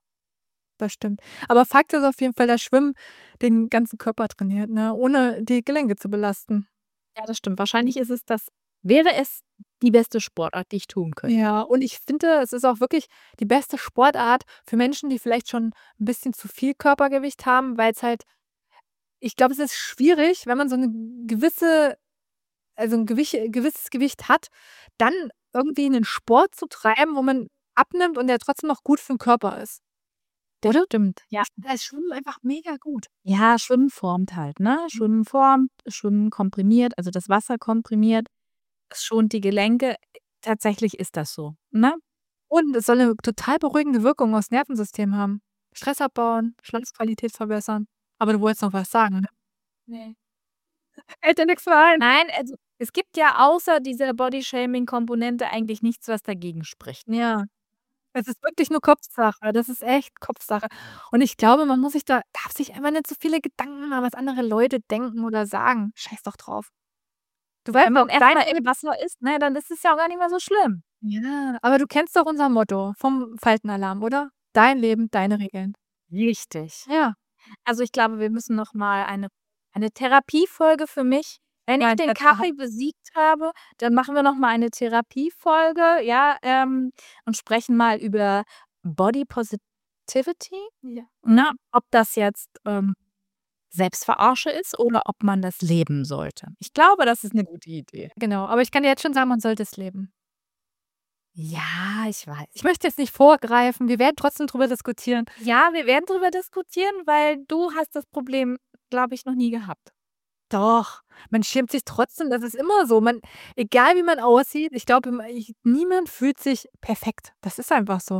Das stimmt. Aber Fakt ist auf jeden Fall, dass Schwimmen den ganzen Körper trainiert, ne, ohne die Gelenke zu belasten. Ja, das stimmt. Wahrscheinlich ist es das wäre es die beste Sportart, die ich tun könnte. Ja, und ich finde, es ist auch wirklich die beste Sportart für Menschen, die vielleicht schon 'n bisschen zu viel Körpergewicht haben, weil's halt ich glaube, es ist schwierig, wenn man so 'ne gewisse also 'n Gewich gewisses Gewicht hat, dann irgendwie 'nen Sport zu treiben, wo man abnimmt und der trotzdem noch gut für 'n Körper ist. Das Oder? stimmt, ja. Da ist Schwimmen einfach mega gut. Ja, Schwimmen formt halt, ne? Schwimmen formt, Schwimmen komprimiert, also das Wasser komprimiert. Es schont die Gelenke. Tatsächlich ist das so, ne? Und es soll 'ne total beruhigende Wirkung aufs Nervensystem haben. Stress abbauen, Schlafqualität verbessern. Aber du wolltest noch was sagen, ne? Ne. Fällt dir nix mehr ein? Nein, also Es gibt ja außer dieser Bodyshaming-Komponente eigentlich nichts, was dagegen spricht. Ja. Es ist wirklich nur Kopfsache. Das ist echt Kopfsache. Und ich glaube, man muss sich da darf sich einfach nicht so viele Gedanken machen, was andere Leute denken oder sagen. Scheiß doch drauf. Du weißt Wenn doch, man erst mal im Wasser ist, ne, dann ist es ja auch gar nicht mehr so schlimm. Ja, aber du kennst doch unser Motto vom Faltenalarm, oder? Dein Leben, deine Regeln. Richtig. Ja. Also, ich glaube, wir müssen noch mal eine eine Therapiefolge für mich. Wenn ich Nein, den das machen Kaffee besiegt habe, dann machen wir noch mal eine Therapiefolge, ja, ähm, und sprechen mal über Body Positivity, Ja. ne? Ob das jetzt, ähm, Selbstverarsche ist oder ob man das leben sollte. Ich glaube, das ist 'ne gute Idee. Genau, aber ich kann dir jetzt schon sagen, man sollte es leben. Ja, ich weiß. Ich möchte jetzt nicht vorgreifen. Wir werden trotzdem drüber diskutieren. Ja, wir werden drüber diskutieren, weil du hast das Problem, glaube ich, noch nie gehabt. Doch, man schämt sich trotzdem, das ist immer so. Man egal wie man aussieht, ich glaube, im ich niemand fühlt sich perfekt. Das ist einfach so.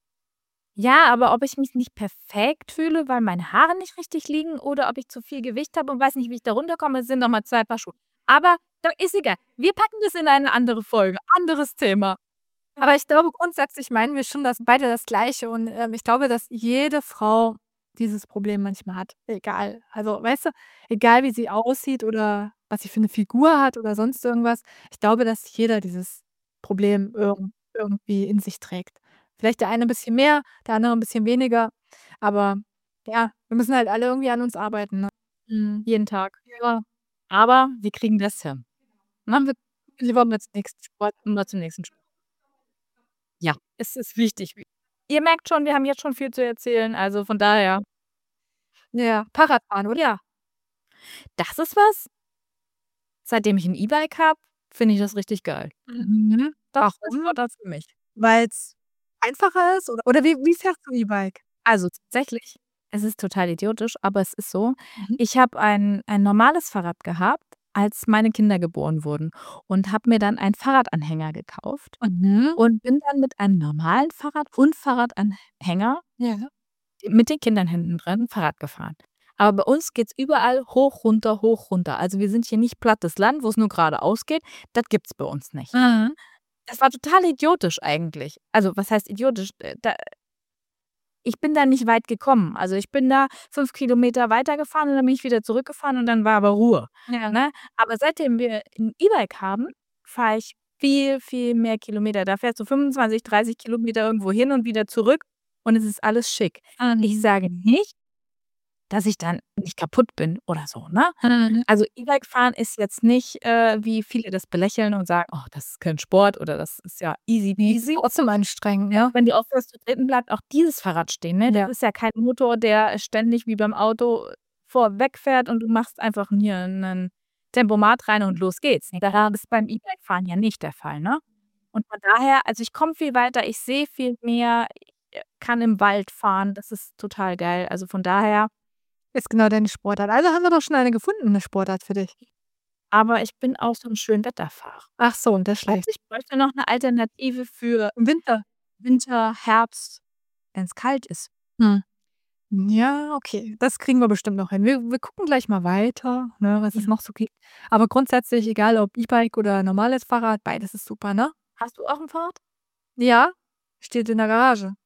Ja, aber ob ich mich nicht perfekt fühle, weil meine Haare nicht richtig liegen oder ob ich zu viel Gewicht habe und weiß nicht, wie ich da runterkomme, sind noch mal zwei Paar Schuhe. Aber da ist egal. Wir packen das in eine andere Folge. Anderes Thema. Aber ich glaube, grundsätzlich meinen wir schon das beide das Gleiche und, ähm, ich glaube, dass jede Frau dieses Problem manchmal hat, egal. Also, weißt du, egal wie sie aussieht oder was sie für 'ne Figur hat oder sonst irgendwas. Ich glaube, dass jeder dieses Problem irgend irgendwie in sich trägt. Vielleicht der eine 'n bisschen mehr, der andere 'n bisschen weniger, aber ja, wir müssen halt alle irgendwie an uns arbeiten, ne? Mhm, jeden Tag. Ja. Aber wir kriegen das hin. Machen wir lieber mal zum nächsten Sport. Mal zum nächsten Sport. Ja, es ist wichtig. Ihr merkt schon, wir haben jetzt schon viel zu erzählen, also von daher Ja, Fahrradfahren, oder? Ja. Das ist was seitdem ich 'n E-Bike habe, finde ich das richtig geil. Mhm. Das ist Warum? Sportart für mich. Weil's einfacher ist oder oder wie wie fährst du E-Bike? Also, tatsächlich, es ist total idiotisch, aber es ist so, Mhm. ich habe ein ein normales Fahrrad gehabt, als meine Kinder geboren wurden und habe mir dann einen Fahrradanhänger gekauft Mhm. und bin dann mit einem normalen Fahrrad und Fahrradanhänger Ja. mit den Kindern hinten drin Fahrrad gefahren. Aber bei uns geht's überall hoch, runter, hoch, runter. Also, wir sind hier nicht plattes Land, wo's nur geradeaus geht. Das gibt's bei uns nicht. Mhm. Das war total idiotisch eigentlich. Also, was heißt idiotisch? Äh, da ich bin da nicht weit gekommen. Also, ich bin da fünf Kilometer weitergefahren und dann bin ich wieder zurückgefahren und dann war aber Ruhe, Ja. ne? Aber seitdem wir 'n E-Bike haben, fahre ich viel, viel mehr Kilometer. Da fährst du fünfundzwanzig, dreißig Kilometer irgendwo hin und wieder zurück und es ist alles schick. Ich Mhm. sage nicht, dass ich dann nicht kaputt bin oder so, ne? Mhm. Also, E-Bike fahren ist jetzt nicht, äh, wie viele das belächeln und sagen: „Oh, das ist kein Sport“ oder „das ist ja easy Ne, peasy.“ trotzdem anstrengend, ja. Wenn du aufhörst zu treten, bleibt auch dieses Fahrrad stehen, ne? Ja. Das ist ja kein Motor, der ständig wie beim Auto vorwegfährt und du machst einfach hier 'nen Tempomat rein und los geht's. Das ist beim E-Bike-Fahren ja nicht der Fall, ne? Und von daher also, ich komme viel weiter, ich sehe viel mehr, ich, äh, kann im Wald fahren, das ist total geil. Also, von daher Ist genau deine Sportart. Also, haben wir doch schon eine gefunden, 'ne Sportart für dich. Aber ich bin auch so 'n Schönwetterfahrer. Ach so, und das Heißt, schlecht. ich bräuchte noch 'ne Alternative für Im Winter? Winter, Herbst, wenn's kalt ist. Hm. Ja, okay, das kriegen wir bestimmt noch hin. Wir wir gucken gleich mal weiter, ne, was es Ja. noch so gibt. Aber grundsätzlich, egal ob E-Bike oder normales Fahrrad, beides ist super, ne? Hast du auch 'n Fahrrad? Ja, steht in der Garage.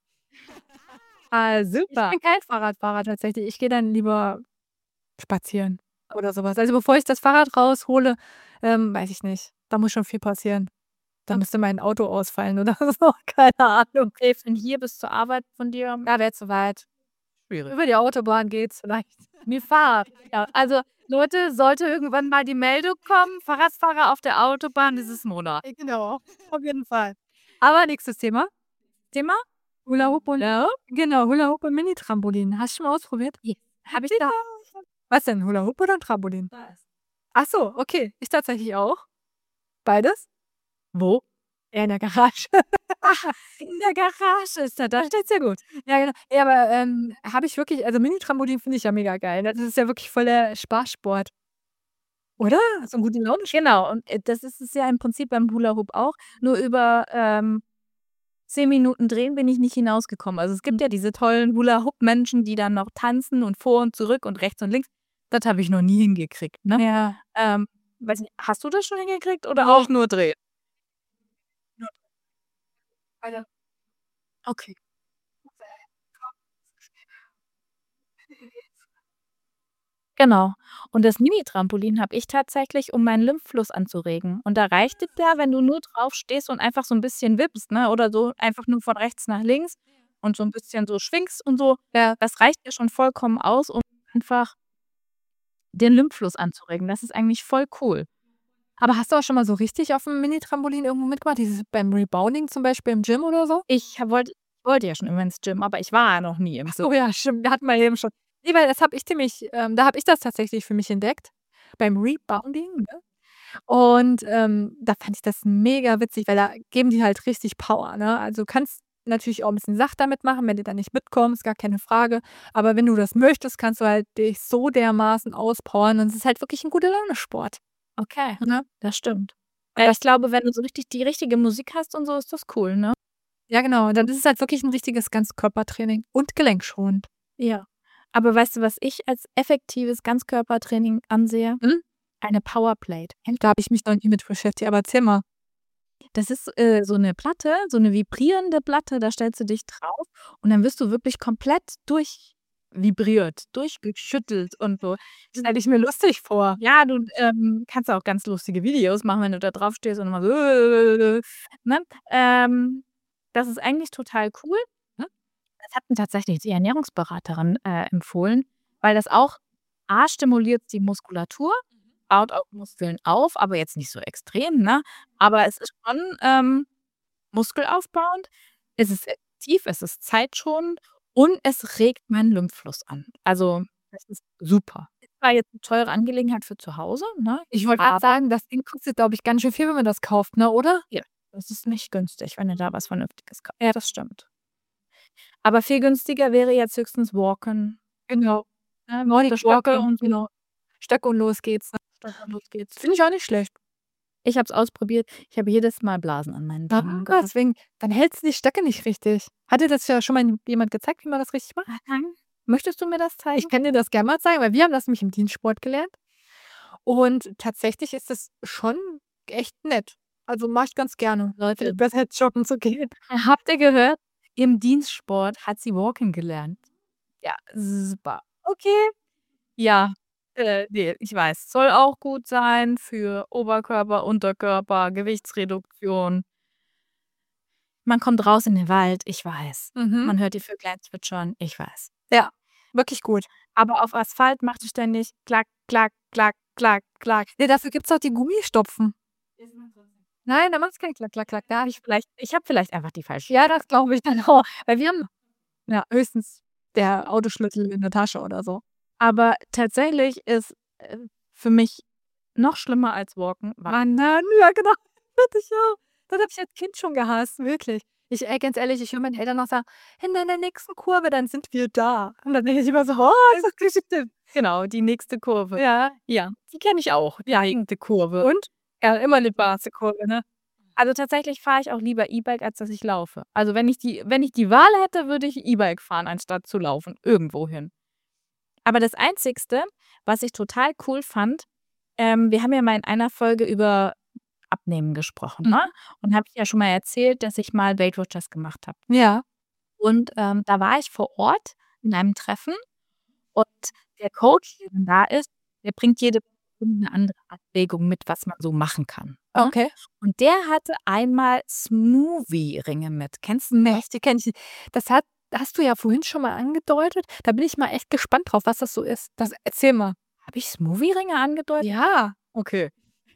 Ah, Ich super. bin kein Fahrradfahrer tatsächlich. Ich gehe dann lieber spazieren oder so was. Also, bevor ich das Fahrrad raushole, ähm, weiß ich nicht. Da muss schon viel passieren. Da Okay. müsste mein Auto ausfallen oder so, keine Ahnung. Okay, von hier bis zur Arbeit von dir Ja, wäre zu weit. schwierig. Über die Autobahn geht's vielleicht. Mit Fahrrad. Ja, also, Leute, sollte irgendwann mal die Meldung kommen: „Fahrradfahrer auf der Autobahn dieses Monat.“ Äh, genau, auf jeden Fall. Aber nächstes Thema. Thema? Hula Hoop und Ja? genau, Hula Hoop und Mini-Trampolin. Hast du schon mal ausprobiert? Ne, habe ich da Was denn, Hula Hoop oder 'n Trampolin? Beides. Ach so, okay. Ich tatsächlich auch. Beides. Wo? Ja, in der Garage. Ach, in der Garage ist er, da steht's ja gut. Ja, genau. Ja, aber, ähm, habe ich wirklich also, Mini-Trampolin finde ich ja mega geil, ne? Das ist ja wirklich voll der Spaßsport. Oder? So 'n gute Laune Sch Genau, und, äh, das ist es ja im Prinzip beim Hula Hoop auch. Nur über, ähm, zehn Minuten drehen bin ich nicht hinausgekommen. Also, es Hm. gibt ja diese tollen Hula-Hoop-Menschen, die dann noch tanzen und vor und zurück und rechts und links. Das habe ich noch nie hingekriegt, ne? Ja. Ähm weiß nicht, hast du das schon hingekriegt oder auch Ne. nur drehen? Nur Alter. Okay. Genau. Und das Mini-Trampolin habe ich tatsächlich, um meinen Lymphfluss anzuregen. Und da reicht es ja, wenn du nur drauf stehst und einfach so 'n bisschen wippst, ne, oder so einfach nur von rechts nach links und so 'n bisschen so schwingst und so. Ja. Das reicht ja schon vollkommen aus, um einfach den Lymphfluss anzuregen. Das ist eigentlich voll cool. Aber hast du auch schon mal so richtig auf'm Mini-Trampolin irgendwo mitgemacht? Dieses beim Rebounding zum Beispiel im Gym oder so? Ich ha wollte wollte ja schon immer ins Gym, aber ich war ja noch nie im Ach Gym. so, ja, stimmt. Wir hatten mal eben schon ne, weil das habe ich ziemlich ähm, da habe ich das tatsächlich für mich entdeckt, beim Rebounding, ne? Und, ähm, da fand ich das mega witzig, weil da geben die halt richtig Power, ne? Also, du kannst natürlich auch 'n bisschen Sachte damit machen, wenn du da nicht mitkommst, gar keine Frage. Aber wenn du das möchtest, kannst du halt dich so dermaßen auspowern und es ist halt wirklich 'n Gute-Laune-Sport. Okay, Ne? das stimmt. Und Äh, das ich glaube, wenn du so richtig die richtige Musik hast und so, ist das cool, ne? Ja, genau. Und dann ist es halt wirklich 'n richtiges Ganzkörpertraining und gelenkschonend. Ja. Aber weißt du, was ich als effektives Ganzkörpertraining ansehe? Mhm. Eine Powerplate. Da habe ich mich noch nie mit beschäftigt, aber erzähl mal. Das ist, äh, so 'ne Platte, so 'ne vibrierende Platte, da stellst du dich drauf und dann wirst du wirklich komplett durchvibriert, durchgeschüttelt und so. Das stelle ich mir lustig vor. Ja, du, ähm, kannst auch ganz lustige Videos machen, wenn du da drauf stehst und immer so ne? Ähm, das ist eigentlich total cool. Mhm. Das hat mir tatsächlich die Ernährungsberaterin, äh, empfohlen, weil das auch A stimuliert's die Muskulatur, Mhm. baut auch Muskeln auf, aber jetzt nicht so extrem, ne? Aber es ist schon, ähm, muskelaufbauend. Es ist effektiv, es ist zeitschonend und es regt meinen Lymphfluss an. Also, das ist super. Ist zwar jetzt 'ne teure Angelegenheit für zu Hause, ne? Ich wollte grad Aber sagen, das Ding kostet, glaube ich, ganz schön viel, wenn man das kauft, ne, oder? Ja, das ist nicht günstig, wenn du da was Vernünftiges kaufst. Ja, das stimmt. Aber viel günstiger wäre jetzt höchstens Walken. Genau. Ne, mit so Nordic Stöcke Walking, und so. genau. Stöcke und los geht's, ne? Stöcke und los geht's. Finde ich auch nicht schlecht. Ich habe es ausprobiert. Ich habe jedes Mal Blasen an meinen Beinen gehabt. Deswegen dann hältst du die Stöcke nicht richtig. Hat dir das ja schon mal jemand gezeigt, wie man das richtig macht? Möchtest du mir das zeigen? Ich kann dir das gern mal zeigen, weil wir haben das nämlich im Dienstsport gelernt. Und tatsächlich ist das schon echt nett. Also, mache ich ganz gerne. Finde Leute ich besser als joggen zu gehen. habt ihr gehört? Im Dienstsport hat sie Walking gelernt. Ja, super. Okay. Ja, äh, ne, ich weiß. Soll auch gut sein für Oberkörper, Unterkörper, Gewichtsreduktion. Man kommt raus in den Wald, ich weiß. Mhm. Man hört die Vöglein zwitschern, ich weiß. Ja, wirklich gut. Aber auf Asphalt macht es ständig klack, klack, klack, klack, klack. Ne, dafür gibt's doch die Gummistopfen. Nein, da macht's kein Klack, Klack, Klack. Da Ich vielleicht ich habe vielleicht einfach die falsche Ja, das glaube ich dann auch. Weil wir haben ja, höchstens der Autoschlüssel in der Tasche oder so. Aber tatsächlich ist, äh, für mich noch schlimmer als Walken Wandern. Wandern, ja genau. Hatte ich auch. Das habe ich als Kind schon gehasst, wirklich. Ich ey, ganz ehrlich, ich höre meine Eltern noch sagen: „In deiner nächsten Kurve, dann sind wir da.“ Und dann denke ich immer so: „Oh, ist das Geschichte.“ Genau, die nächste Kurve. Ja. Ja, die kenne ich auch, die nächste Kurve. Und? Ja, immer 'ne Kurve, ne? Also, tatsächlich fahre ich auch lieber E-Bike, als dass ich laufe. Also, wenn ich die wenn ich die Wahl hätte, würde ich E-Bike fahren, anstatt zu laufen, irgendwohin. Aber das Einzigste, was ich total cool fand ähm, wir haben ja mal in einer Folge über Abnehmen gesprochen, ne? Mhm. Und habe ich ja schon mal erzählt, dass ich mal Weight Watchers gemacht habe. Ja. Und, ähm, da war ich vor Ort in einem Treffen und der Coach, der dann da ist, der bringt jede Woche 'ne andere Abwägung mit, was man so machen kann, ne? Okay. Und der hatte einmal Smoothie-Ringe mit. Kennst du Ne, die kenne ich nicht. Das hat hast du ja vorhin schon mal angedeutet. Da bin ich mal echt gespannt drauf, was das so ist. Das erzähl mal. Habe ich Smoothie-Ringe angedeutet? Ja. Okay.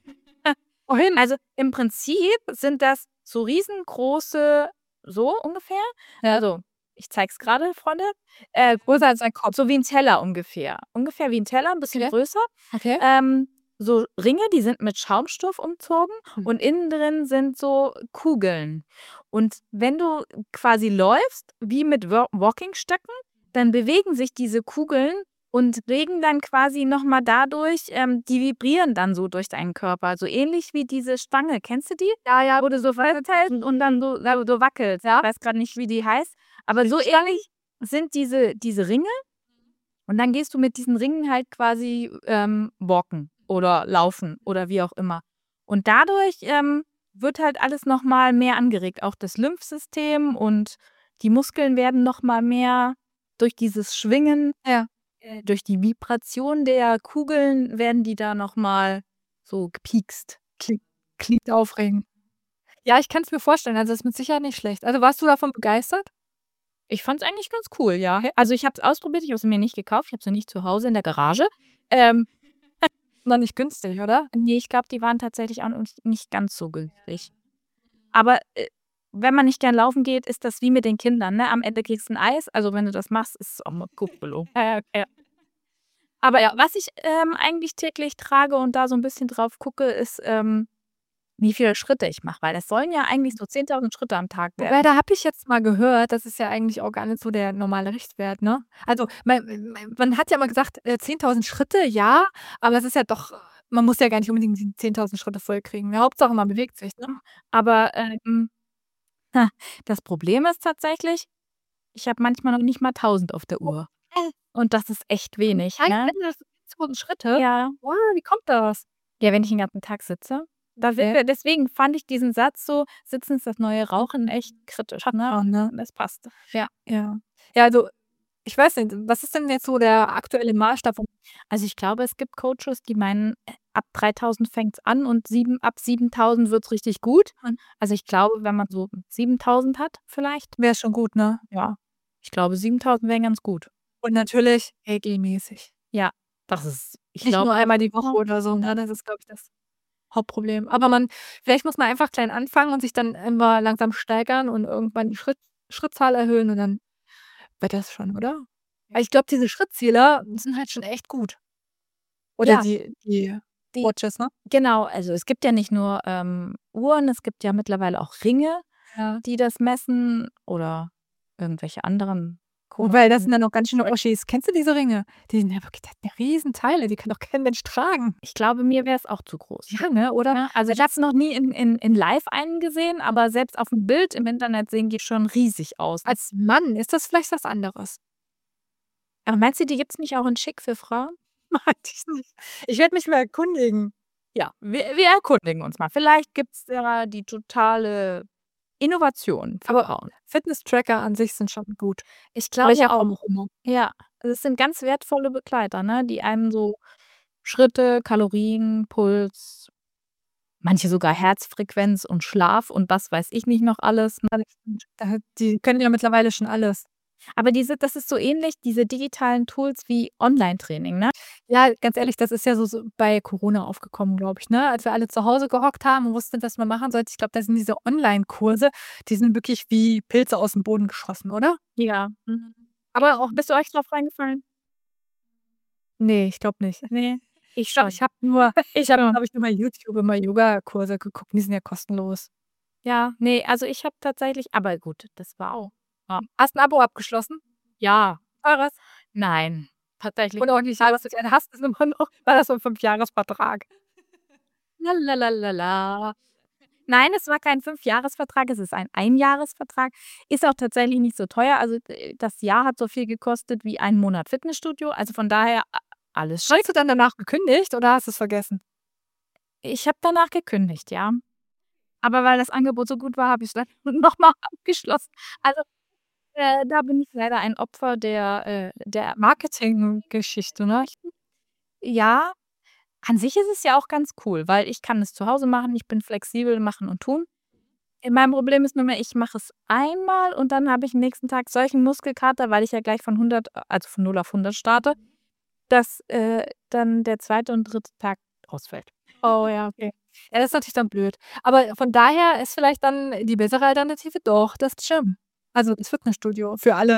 Vorhin. Also, im Prinzip sind das so riesengroße so ungefähr. Ja. Also, ich zeige es grade, Freunde. Äh, Größer als dein Kopf. so wie 'n Teller ungefähr. Ungefähr wie 'n Teller, 'n bisschen Okay. größer. Okay. Ähm, so Ringe, die sind mit Schaumstoff umzogen Mhm. und innen drin sind so Kugeln. Und wenn du quasi läufst, wie mit Wa Walkingstöcken, dann bewegen sich diese Kugeln und regen dann quasi noch mal dadurch ähm, die vibrieren dann so durch deinen Körper, so ähnlich wie diese Stange. Kennst du die? Ja, ja. Wo du so festhältst und dann so so wackelst. Ja. Ich weiß grad nicht, wie die heißt, aber so ähnlich sind diese diese Ringe und dann gehst du mit diesen Ringen halt quasi, ähm, walken. oder laufen oder wie auch immer. Und dadurch ähm, wird halt alles nochmal mehr angeregt, auch das Lymphsystem und die Muskeln werden nochmal mehr durch dieses Schwingen, Ja. äh, durch die Vibration der Kugeln werden die da nochmal so gepiekst. Klingt klingt aufregend. Ja, ich kann's mir vorstellen, also, ist mit Sicherheit nicht schlecht. Also, warst du davon begeistert? Ich fand's eigentlich ganz cool, ja. Also, ich habe es ausprobiert, ich habe sie mir nicht gekauft, ich habe sie nicht zu Hause in der Garage. Ähm, Noch nicht günstig, oder? ne, ich glaube, die waren tatsächlich auch nicht nicht ganz so günstig. Aber, äh, wenn man nicht gern laufen geht, ist das wie mit den Kindern, ne? Am Ende kriegst 'n Eis. Also, wenn du das machst, ist es auch mal gut belohnt. Ja, ja, ja. Aber ja, was ich, ähm, eigentlich täglich trage und da so 'n bisschen drauf gucke, ist, ähm, wie viele Schritte ich mache, weil das sollen ja eigentlich so zehntausend Schritte am Tag Wobei, werden. da habe ich jetzt mal gehört, das ist ja eigentlich auch gar nicht so der normale Richtwert, ne? Also, mei mei man hat ja immer gesagt, äh, zehntausend Schritte, ja, aber es ist ja doch man muss ja gar nicht unbedingt die zehntausend Schritte vollkriegen, ne? Hauptsache, man bewegt sich, ne? Aber, ähm, ha, das Problem ist tatsächlich, ich habe manchmal noch nicht mal tausend auf der Uhr. Und das ist echt wenig, ne? zehntausend Schritte? Ja. Wow, wie kommt das? Ja, wenn ich 'n ganzen Tag sitze. Da sind Okay. wir deswegen fand ich diesen Satz so: „Sitzen ist das neue Rauchen“, echt kritisch, Passt ne? schon, ne? Das passt. Ja. Ja. Ja, also, ich weiß nicht, was ist denn jetzt so der aktuelle Maßstab? Also, ich glaube, es gibt Coaches, die meinen, äh, ab dreitausend fängt's an und sieben ab siebentausend wird's richtig gut. Mhm. Also, ich glaube, wenn man so siebentausend hat vielleicht Wäre schon gut, ne? ja, ich glaube, siebentausend wären ganz gut. Und natürlich regelmäßig. Ja, das ist ich Nicht glaube nur einmal die Woche oder so, ne? Das ist, glaube ich, das Hauptproblem. Aber man vielleicht muss man einfach klein anfangen und sich dann immer langsam steigern und irgendwann die Schritt Schrittzahl erhöhen und dann wird das schon, oder? Weil ich glaube, diese Schrittziele sind halt schon echt gut. Oder Ja. die die Die Watches, ne? genau, also, es gibt ja nicht nur, ähm, Uhren, es gibt ja mittlerweile auch Ringe, Ja. die das messen oder irgendwelche anderen Wobei, das sind dann noch ganz schöne Oschis. Kennst du diese Ringe? Die sind ja wirklich das sind ja Riesenteile, die kann doch kein Mensch tragen. Ich glaube, mir wär's auch zu groß. Ja, ne, oder? Ja, also, ich habe noch nie in in in live einen gesehen, aber selbst auf'm Bild im Internet sehen die schon riesig aus. Als Mann ist das vielleicht was anderes. Aber meinst du, die gibt's nicht auch in schick für Frauen? Weiß ich nicht. Ich werde mich mal erkundigen. Ja, wir wir erkundigen uns mal. Vielleicht gibt's da die totale Innovation für Aber Frauen. Fitness-Tracker an sich sind schon gut. Ich Aber glaube ich habe auch. auch immer. Ja, also, es sind ganz wertvolle Begleiter, ne, die einem so Schritte, Kalorien, Puls, manche sogar Herzfrequenz und Schlaf und was weiß ich nicht noch alles, ne? Da die können ja mittlerweile schon alles. Aber diese das ist so ähnlich, diese digitalen Tools wie Online-Training, ne? Ja, ganz ehrlich, das ist ja so so bei Corona aufgekommen, glaube ich, ne? Als wir alle zu Hause gehockt haben und wussten, was man machen sollte. Ich glaube, da sind diese Online-Kurse, die sind wirklich wie Pilze aus'm Boden geschossen, oder? Ja. Mhm. Aber auch bist du euch drauf reingefallen? Ne, ich glaube nicht. Ne, ich Ich glaube, schon. ich habe nur ich habe, schon. glaube ich, nur bei YouTube immer Yogakurse geguckt, die sind ja kostenlos. Ja, ne, also, ich habe tatsächlich aber gut, das war auch ja. Hast 'n Abo abgeschlossen? Ja. Teures? Nein, tatsächlich Und auch nicht hast du es immer noch? War das so 'n Fünfjahresvertrag? La la la la la. Nein, es war kein Fünfjahresvertrag, es ist ein Einjahresvertrag. Ist auch tatsächlich nicht so teuer. Also, äh, das Jahr hat so viel gekostet wie ein Monat Fitnessstudio. Also, von daher a alles schick. Hast du dann danach gekündigt oder hast du's vergessen? Ich habe danach gekündigt, ja. Aber weil das Angebot so gut war, habe ich's dann noch mal abgeschlossen. Also, äh, da bin ich leider ein Opfer der, äh der Marketinggeschichte, ne? Ja, an sich ist es ja auch ganz cool, weil ich kann es zu Hause machen, ich bin flexibel, machen und tun. Äh, mein Problem ist nur mehr, ich mache es einmal und dann habe ich nächsten Tag solchen Muskelkater, weil ich ja gleich von hundert also, von null auf hundert starte, dass, äh, dann der zweite und dritte Tag ausfällt. Oh ja, okay. Ja, das ist natürlich dann blöd. Aber von daher ist vielleicht dann die bessere Alternative doch das Gym. Also, das Fitnessstudio für alle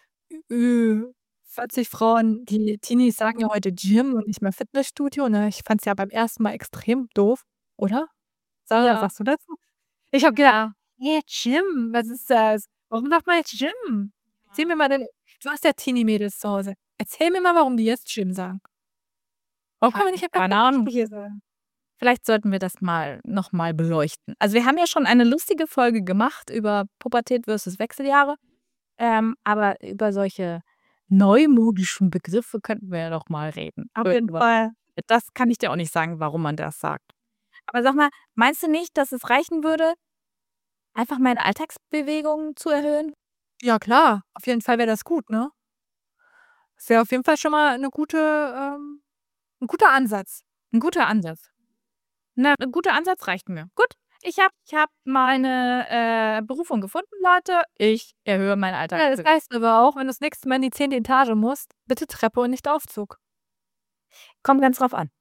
Ü vierzig Frauen. Die Teenies sagen ja heute Gym und nicht mehr Fitnessstudio, ne? Ich fand's ja beim ersten Mal extrem doof, oder? Sarah, was Ja. sagst du dazu? Ich habe gedacht: „Hä, Gym, was ist das? Warum sagt man jetzt Gym?“ Erzähl mir mal deine du hast ja Teenie-Mädels zu Hause. Erzähl mir mal, warum die jetzt Gym sagen. Warum kann man nicht einfach Keine Ahnung. Fitnessstudio sagen? Vielleicht sollten wir das mal noch mal beleuchten. Also, wir haben ja schon eine lustige Folge gemacht über Pubertät versus Wechseljahre, ähm, aber über solche neumodischen Begriffe könnten wir ja noch mal reden. Auf jeden Fall. Das kann ich dir auch nicht sagen, warum man das sagt. Aber sag mal, meinst du nicht, dass es reichen würde, einfach meine Alltagsbewegungen zu erhöhen? Ja klar, auf jeden Fall wäre das gut, ne? Ist ja auf jeden Fall schon mal 'ne gute ähm, 'n guter Ansatz. 'N guter Ansatz. Na, 'n guter Ansatz reicht mir. Gut, ich habe ich habe meine, äh, Berufung gefunden, Leute. Ich erhöhe meine Ja, das Alltagsbewegung. heißt aber auch, wenn du das nächste Mal in die zehnte Etage musst, bitte Treppe und nicht Aufzug. Kommt ganz drauf an.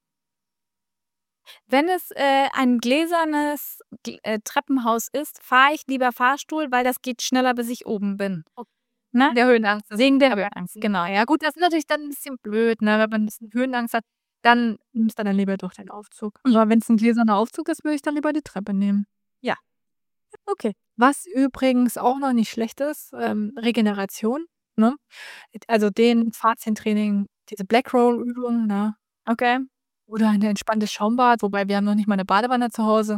Wenn es, äh, ein gläsernes Gl äh, Treppenhaus ist, fahre ich lieber Fahrstuhl, weil das geht schneller, bis ich oben bin. Okay. Ne? Der Höhenangst. Wegen der Höhenangst, genau. Ja gut, das ist natürlich dann 'n bisschen blöd, ne? Wenn man 'n bisschen Höhenangst hat, dann nimmst du dann lieber doch den Aufzug. Aber wenn's 'n gläserner Aufzug ist, würde ich dann lieber die Treppe nehmen. Ja. Okay. Was übrigens auch noch nicht schlecht ist, ähm, Regeneration, ne? Also Dehnen, Fahrzehntraining, diese Black-Roll-Übungen, ne? Okay. Oder 'n entspanntes Schaumbad, wobei wir haben noch nicht mal 'ne Badewanne zu Hause.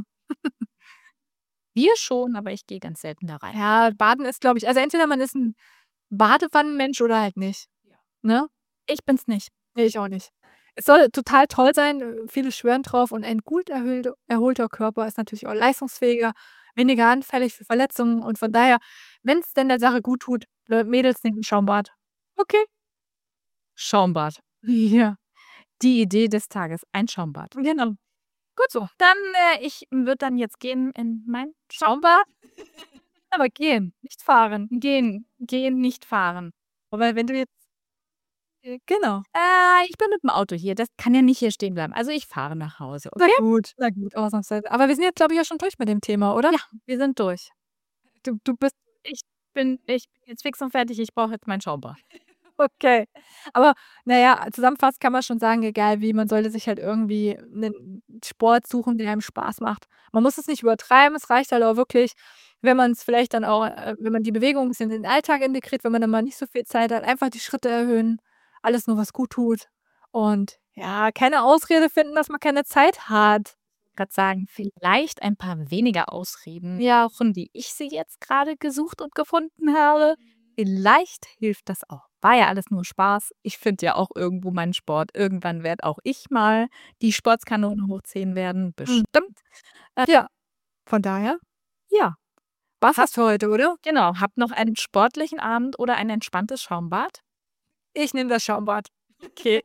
Wir schon, aber ich gehe ganz selten da rein. Ja, Baden ist, glaube ich also entweder man ist 'n Badewannenmensch oder halt nicht, ne? Ich bin's nicht. Ne, ich auch nicht. Es soll total toll sein, äh, viele schwören drauf und ein gut erhöhlter erholter Körper ist natürlich auch leistungsfähiger, weniger anfällig für Verletzungen und von daher, wenn's denn der Sache gut tut, äh, Mädels, nehmt 'n Schaumbad. Okay? Schaumbad. Ja. Die Idee des Tages, ein Schaumbad. Genau. Gut so. Dann, äh, ich würde dann jetzt gehen in mein Schaumbad? Aber gehen, nicht fahren. Gehen, gehen, nicht fahren. Aber wenn du jetzt äh, genau. Äh, ich bin mit'm Auto hier. Das kann ja nicht hier stehen bleiben. Also, ich fahre nach Hause, Na okay? gut, na gut, ausnahmsweise. Aber wir sind jetzt, glaube ich, ja schon durch mit dem Thema, oder? Ja, wir sind durch. Du du bist Ich bin ich bin jetzt fix und fertig. Ich brauche jetzt mein Schaumbad. Okay. Aber na ja, zusammenfassend kann man schon sagen, egal wie, man sollte sich halt irgendwie 'nen Sport suchen, der einem Spaß macht. Man muss es nicht übertreiben, es reicht halt auch wirklich, wenn man's vielleicht dann auch äh, wenn man die Bewegung 'n bisschen in den Alltag integriert, wenn man dann mal nicht so viel Zeit hat, einfach die Schritte erhöhen, alles nur, was gut tut und ja, keine Ausrede finden, dass man keine Zeit hat. Grad sagen, vielleicht ein paar weniger Ausreden Ja. suchen, die ich sie jetzt grade gesucht und gefunden habe. Vielleicht hilft das auch. War ja alles nur Spaß. Ich finde ja auch irgendwo meinen Sport. Irgendwann werde auch ich mal die Sportskanone hochziehen werden, bestimmt. Äh, Ja. Von daher ja. war's Hab das für heute, oder? Genau. Habt noch einen sportlichen Abend oder ein entspanntes Schaumbad. Ich nehme das Schaumbad. Okay.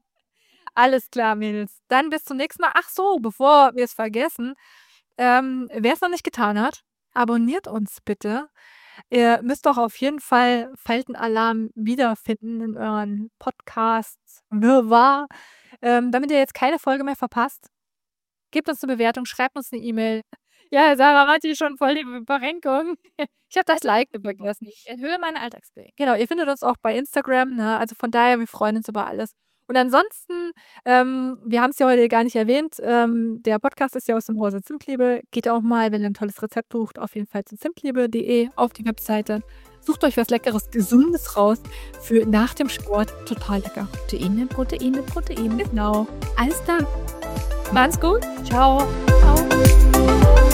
Alles klar, Mädels. Dann bis zum nächsten Mal. Ach so, bevor wir's vergessen, ähm, wer's noch nicht getan hat, abonniert uns bitte. Ihr müsst doch auf jeden Fall Faltenalarm wiederfinden in euren Podcasts Wirrwarr, ähm, damit ihr jetzt keine Folge mehr verpasst. Gebt uns 'ne Bewertung, schreibt uns 'ne E-Mail. Ja, Sarah macht hier schon voll die Verrenkung. Ich habe das Liken vergessen. Ich erhöhe meine Alltagsbewegung. Genau, ihr findet uns auch bei Instagram, ne? Also von daher, wir freuen uns über alles. Und ansonsten, ähm, wir haben's ja heute gar nicht erwähnt, ähm, der Podcast ist ja aus dem Hause Zimtliebe. Geht auch mal, wenn ihr 'n tolles Rezept sucht, auf jeden Fall zu zimtliebe punkt de auf die Webseite. Sucht euch was Leckeres, Gesundes raus für nach dem Sport. Total lecker. Proteine, Proteine, Proteine. Genau. Alles klar. Macht's gut. Tschau. Tschau.